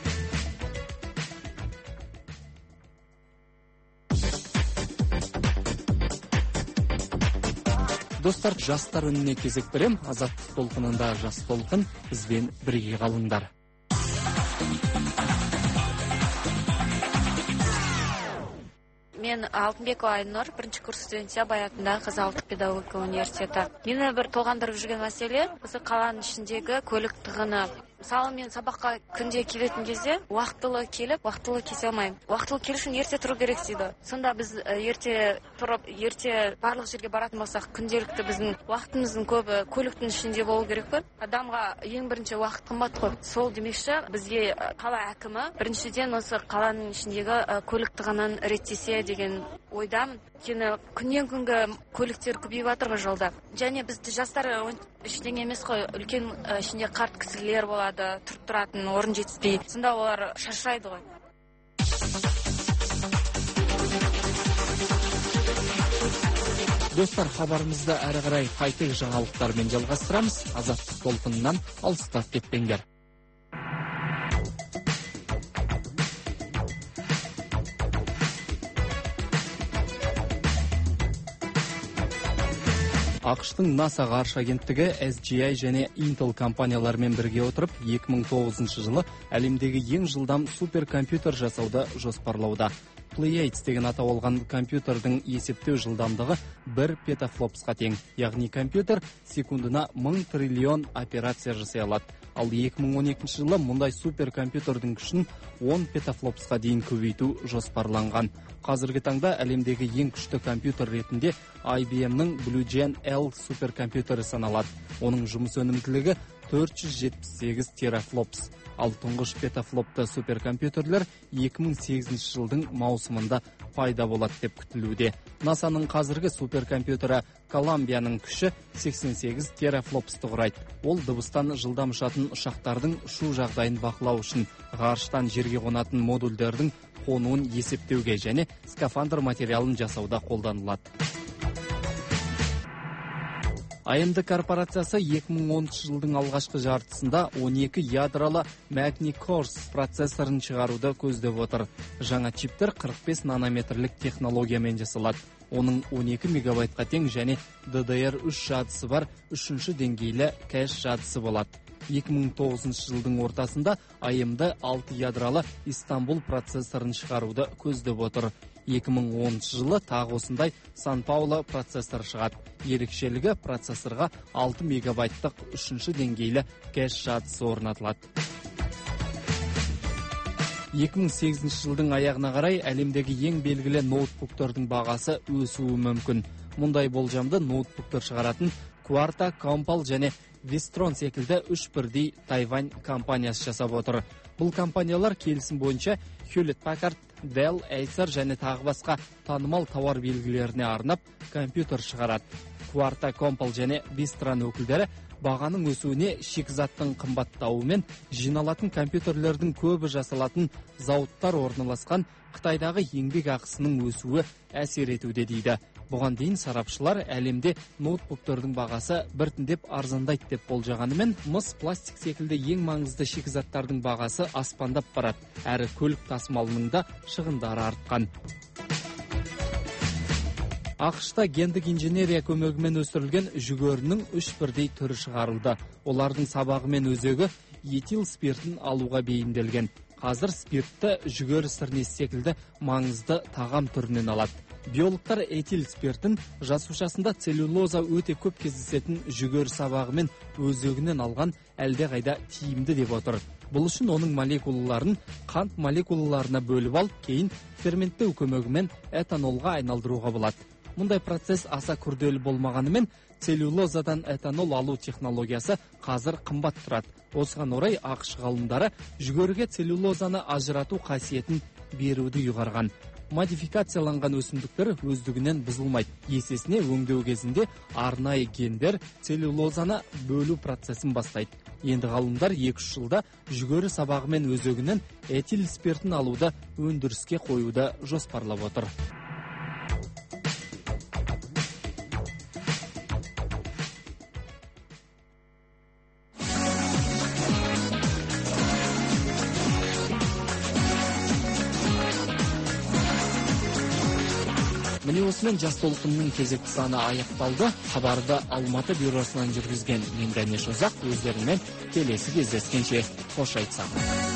Достар, жастар үніне кезек берем. Азаттық толқынында жас толқын, бізбен бірге қалыңдар. Мен Алтынбекова Айнұр, бірінші курс студенті, Абай атындағы Қазақ ұлттық педагогика университеті. Мені бір толғандырып жүрген мәселе, осы қаланың ішіндегі көлік тығыны. Мысалы, мен сабаққа күнде келетін кезде уақытылы келіп, уақытылы кете алмаймын. Уақытылы келу үшін ерте тұру керек дейді. Сонда біз ерте тұрып, ерте барлық жерге баратын болсақ, күнделікті біздің уақытымыздың көбі көліктің ішінде болу керек қой. Адамға ең бірінші уақыт қымбат қой. Сол демекші, бізге қала әкімі біріншіден осы қаланың ішіндегі көлік тығынын реттесе деген ойдамын. Өйткені күннен күнгі көліктер көбейіп жатыр ғой жолда. Және бізді жастар ештеңе емес қой, үлкен ішінде қарт кісілер болады, тұрып тұратын орын жетіспей. Сонда олар шаршайды ғой. Достар, хабарымызды әрі қарай қайтек жаңалықтармен жалғастырамыз. Азаттық толқынынан алыстап кетпеңдер. ақш-тың NASA ғарыш агенттігі эс джи ай және Intel компанияларымен бірге отырып, екі мың тоғызыншы жылы әлемдегі ең жылдам суперкомпьютер жасауды жоспарлауда. Pleiades деген атау алған компьютердің есептеу жылдамдығы бір петафлопсқа тең, яғни компьютер секундына мың триллион операция жасай алады. Ал екі мың он екінші жылы мұндай суперкомпьютердің күшін он петафлопсқа дейін көбейту жоспарланған. Қазіргі таңда әлемдегі ең күшті компьютер ретінде ай би эм-нің Blue Gen L суперкомпьютері саналады. Оның жұмыс өнімділігі төрт жүз жетпіс сегіз терафлопс. Ал тұңғыш петафлопты суперкомпьютерлер екі мың сегізінші жылдың маусымында пайда болады деп күтілуде. насаның қазіргі суперкомпьютері Колумбияның күші сексен сегіз терафлопсты құрайды. Ол дыбыстан жылдам ұшатын ұшақтардың ұшу жағдайын бақылау үшін, ғарыштан жерге қонатын модульдердің қонуын есептеуге және скафандр материалын жасауда қолданылады. эй эм ди корпорациясы екі мың оныншы жылдың алғашқы жартысында он екі ядролы Magni Cores процессорын шығаруды көздеп отыр. Жаңа чиптер қырық бес нанометрлік технологиямен жасалады. Оның он екі мегабайтқа тең және ди ди ар үш жадысы бар үшінші деңгейлі кэш жадысы болады. екі мың тоғызыншы жылдың ортасында эй эм ди алты ядролы Istanbul процессорын шығаруды көздеп отыр. екі мың оныншы жылы тағы осындай Сан-Пауло процессор шығады. Ерекшелігі процессорға алты мегабайттық үшінші деңгейлі кэш жадысы орнатылады. екі мың сегізінші жылдың аяғына қарай әлемдегі ең белгілі ноутбуктердің бағасы өсуі мүмкін. Мұндай болжамды ноутбуктер шығаратын Quarta, Compal және Vistron секілді үш бірдей Тайвань компаниясы жасап отыр. Бұл компаниялар келісім бойынша Hewlett Packard, Dell, Acer және тағы басқа танымал тауар белгілеріне арнап компьютер шығарады. Quarta, Compal және Vistron өкілдері бағаның өсуіне шикізаттың қымбаттауы мен жиналатын компьютерлердің көбі жасалатын зауыттар орналасқан Қытайдағы еңбек ақысының өсуі әсер етуде дейді. Бұған дейін сарапшылар әлемде ноутбуктердің бағасы біртіндеп арзандайды деп болжағанымен, мыс, пластик секілді ең маңызды шикізаттардың бағасы аспандап барады, әрі көлік тасымалының да шығындары артқан. ақш-та гендік инженерия көмегімен өсірілген жүгерінің үш бірдей түрі шығарылды. Олардың сабағы мен өзегі этил спиртін алуға бейімделген. Қазір спиртті жүгері сірнесі секілді маңызды тағам түрінен алады. Биологтар этил спиртін жасушасында целлюлоза өте көп кездесетін жүгері сабағы мен өзегінен алған әлде қайда тиімді деп отыр. Бұл үшін оның молекулаларын қант молекулаларына бөліп алып, кейін ферменттеу көмегімен этанолға айналдыруға болады. Мындай процесс аса күрделүү болмаганымен целлюлозадан этанол алуу технологиясы қазір қымбат тұрады. Осыған орай АКШ ғалымдары жүгеріге целлюлозаны ажырату қасиетін беруді ұйғарған. Модификацияланған өсімдіктер өздігінен бұзылмайды. Есесіне өңдеу кезінде арнайы гендер целлюлозаны бөлу процесін бастайды. Енді ғалымдар екі үш жылда жүгері сабағы мен өзегінен этил спиртін алуды өндіріске қоюды жоспарлап отыр. Міне осымен жас толқынның кезекті саны аяқталды. Хабарды Алматы бюросынан жүргізген мен Дәнеш Ұзақ, өздерімен келесі кездескенше қош айтсам.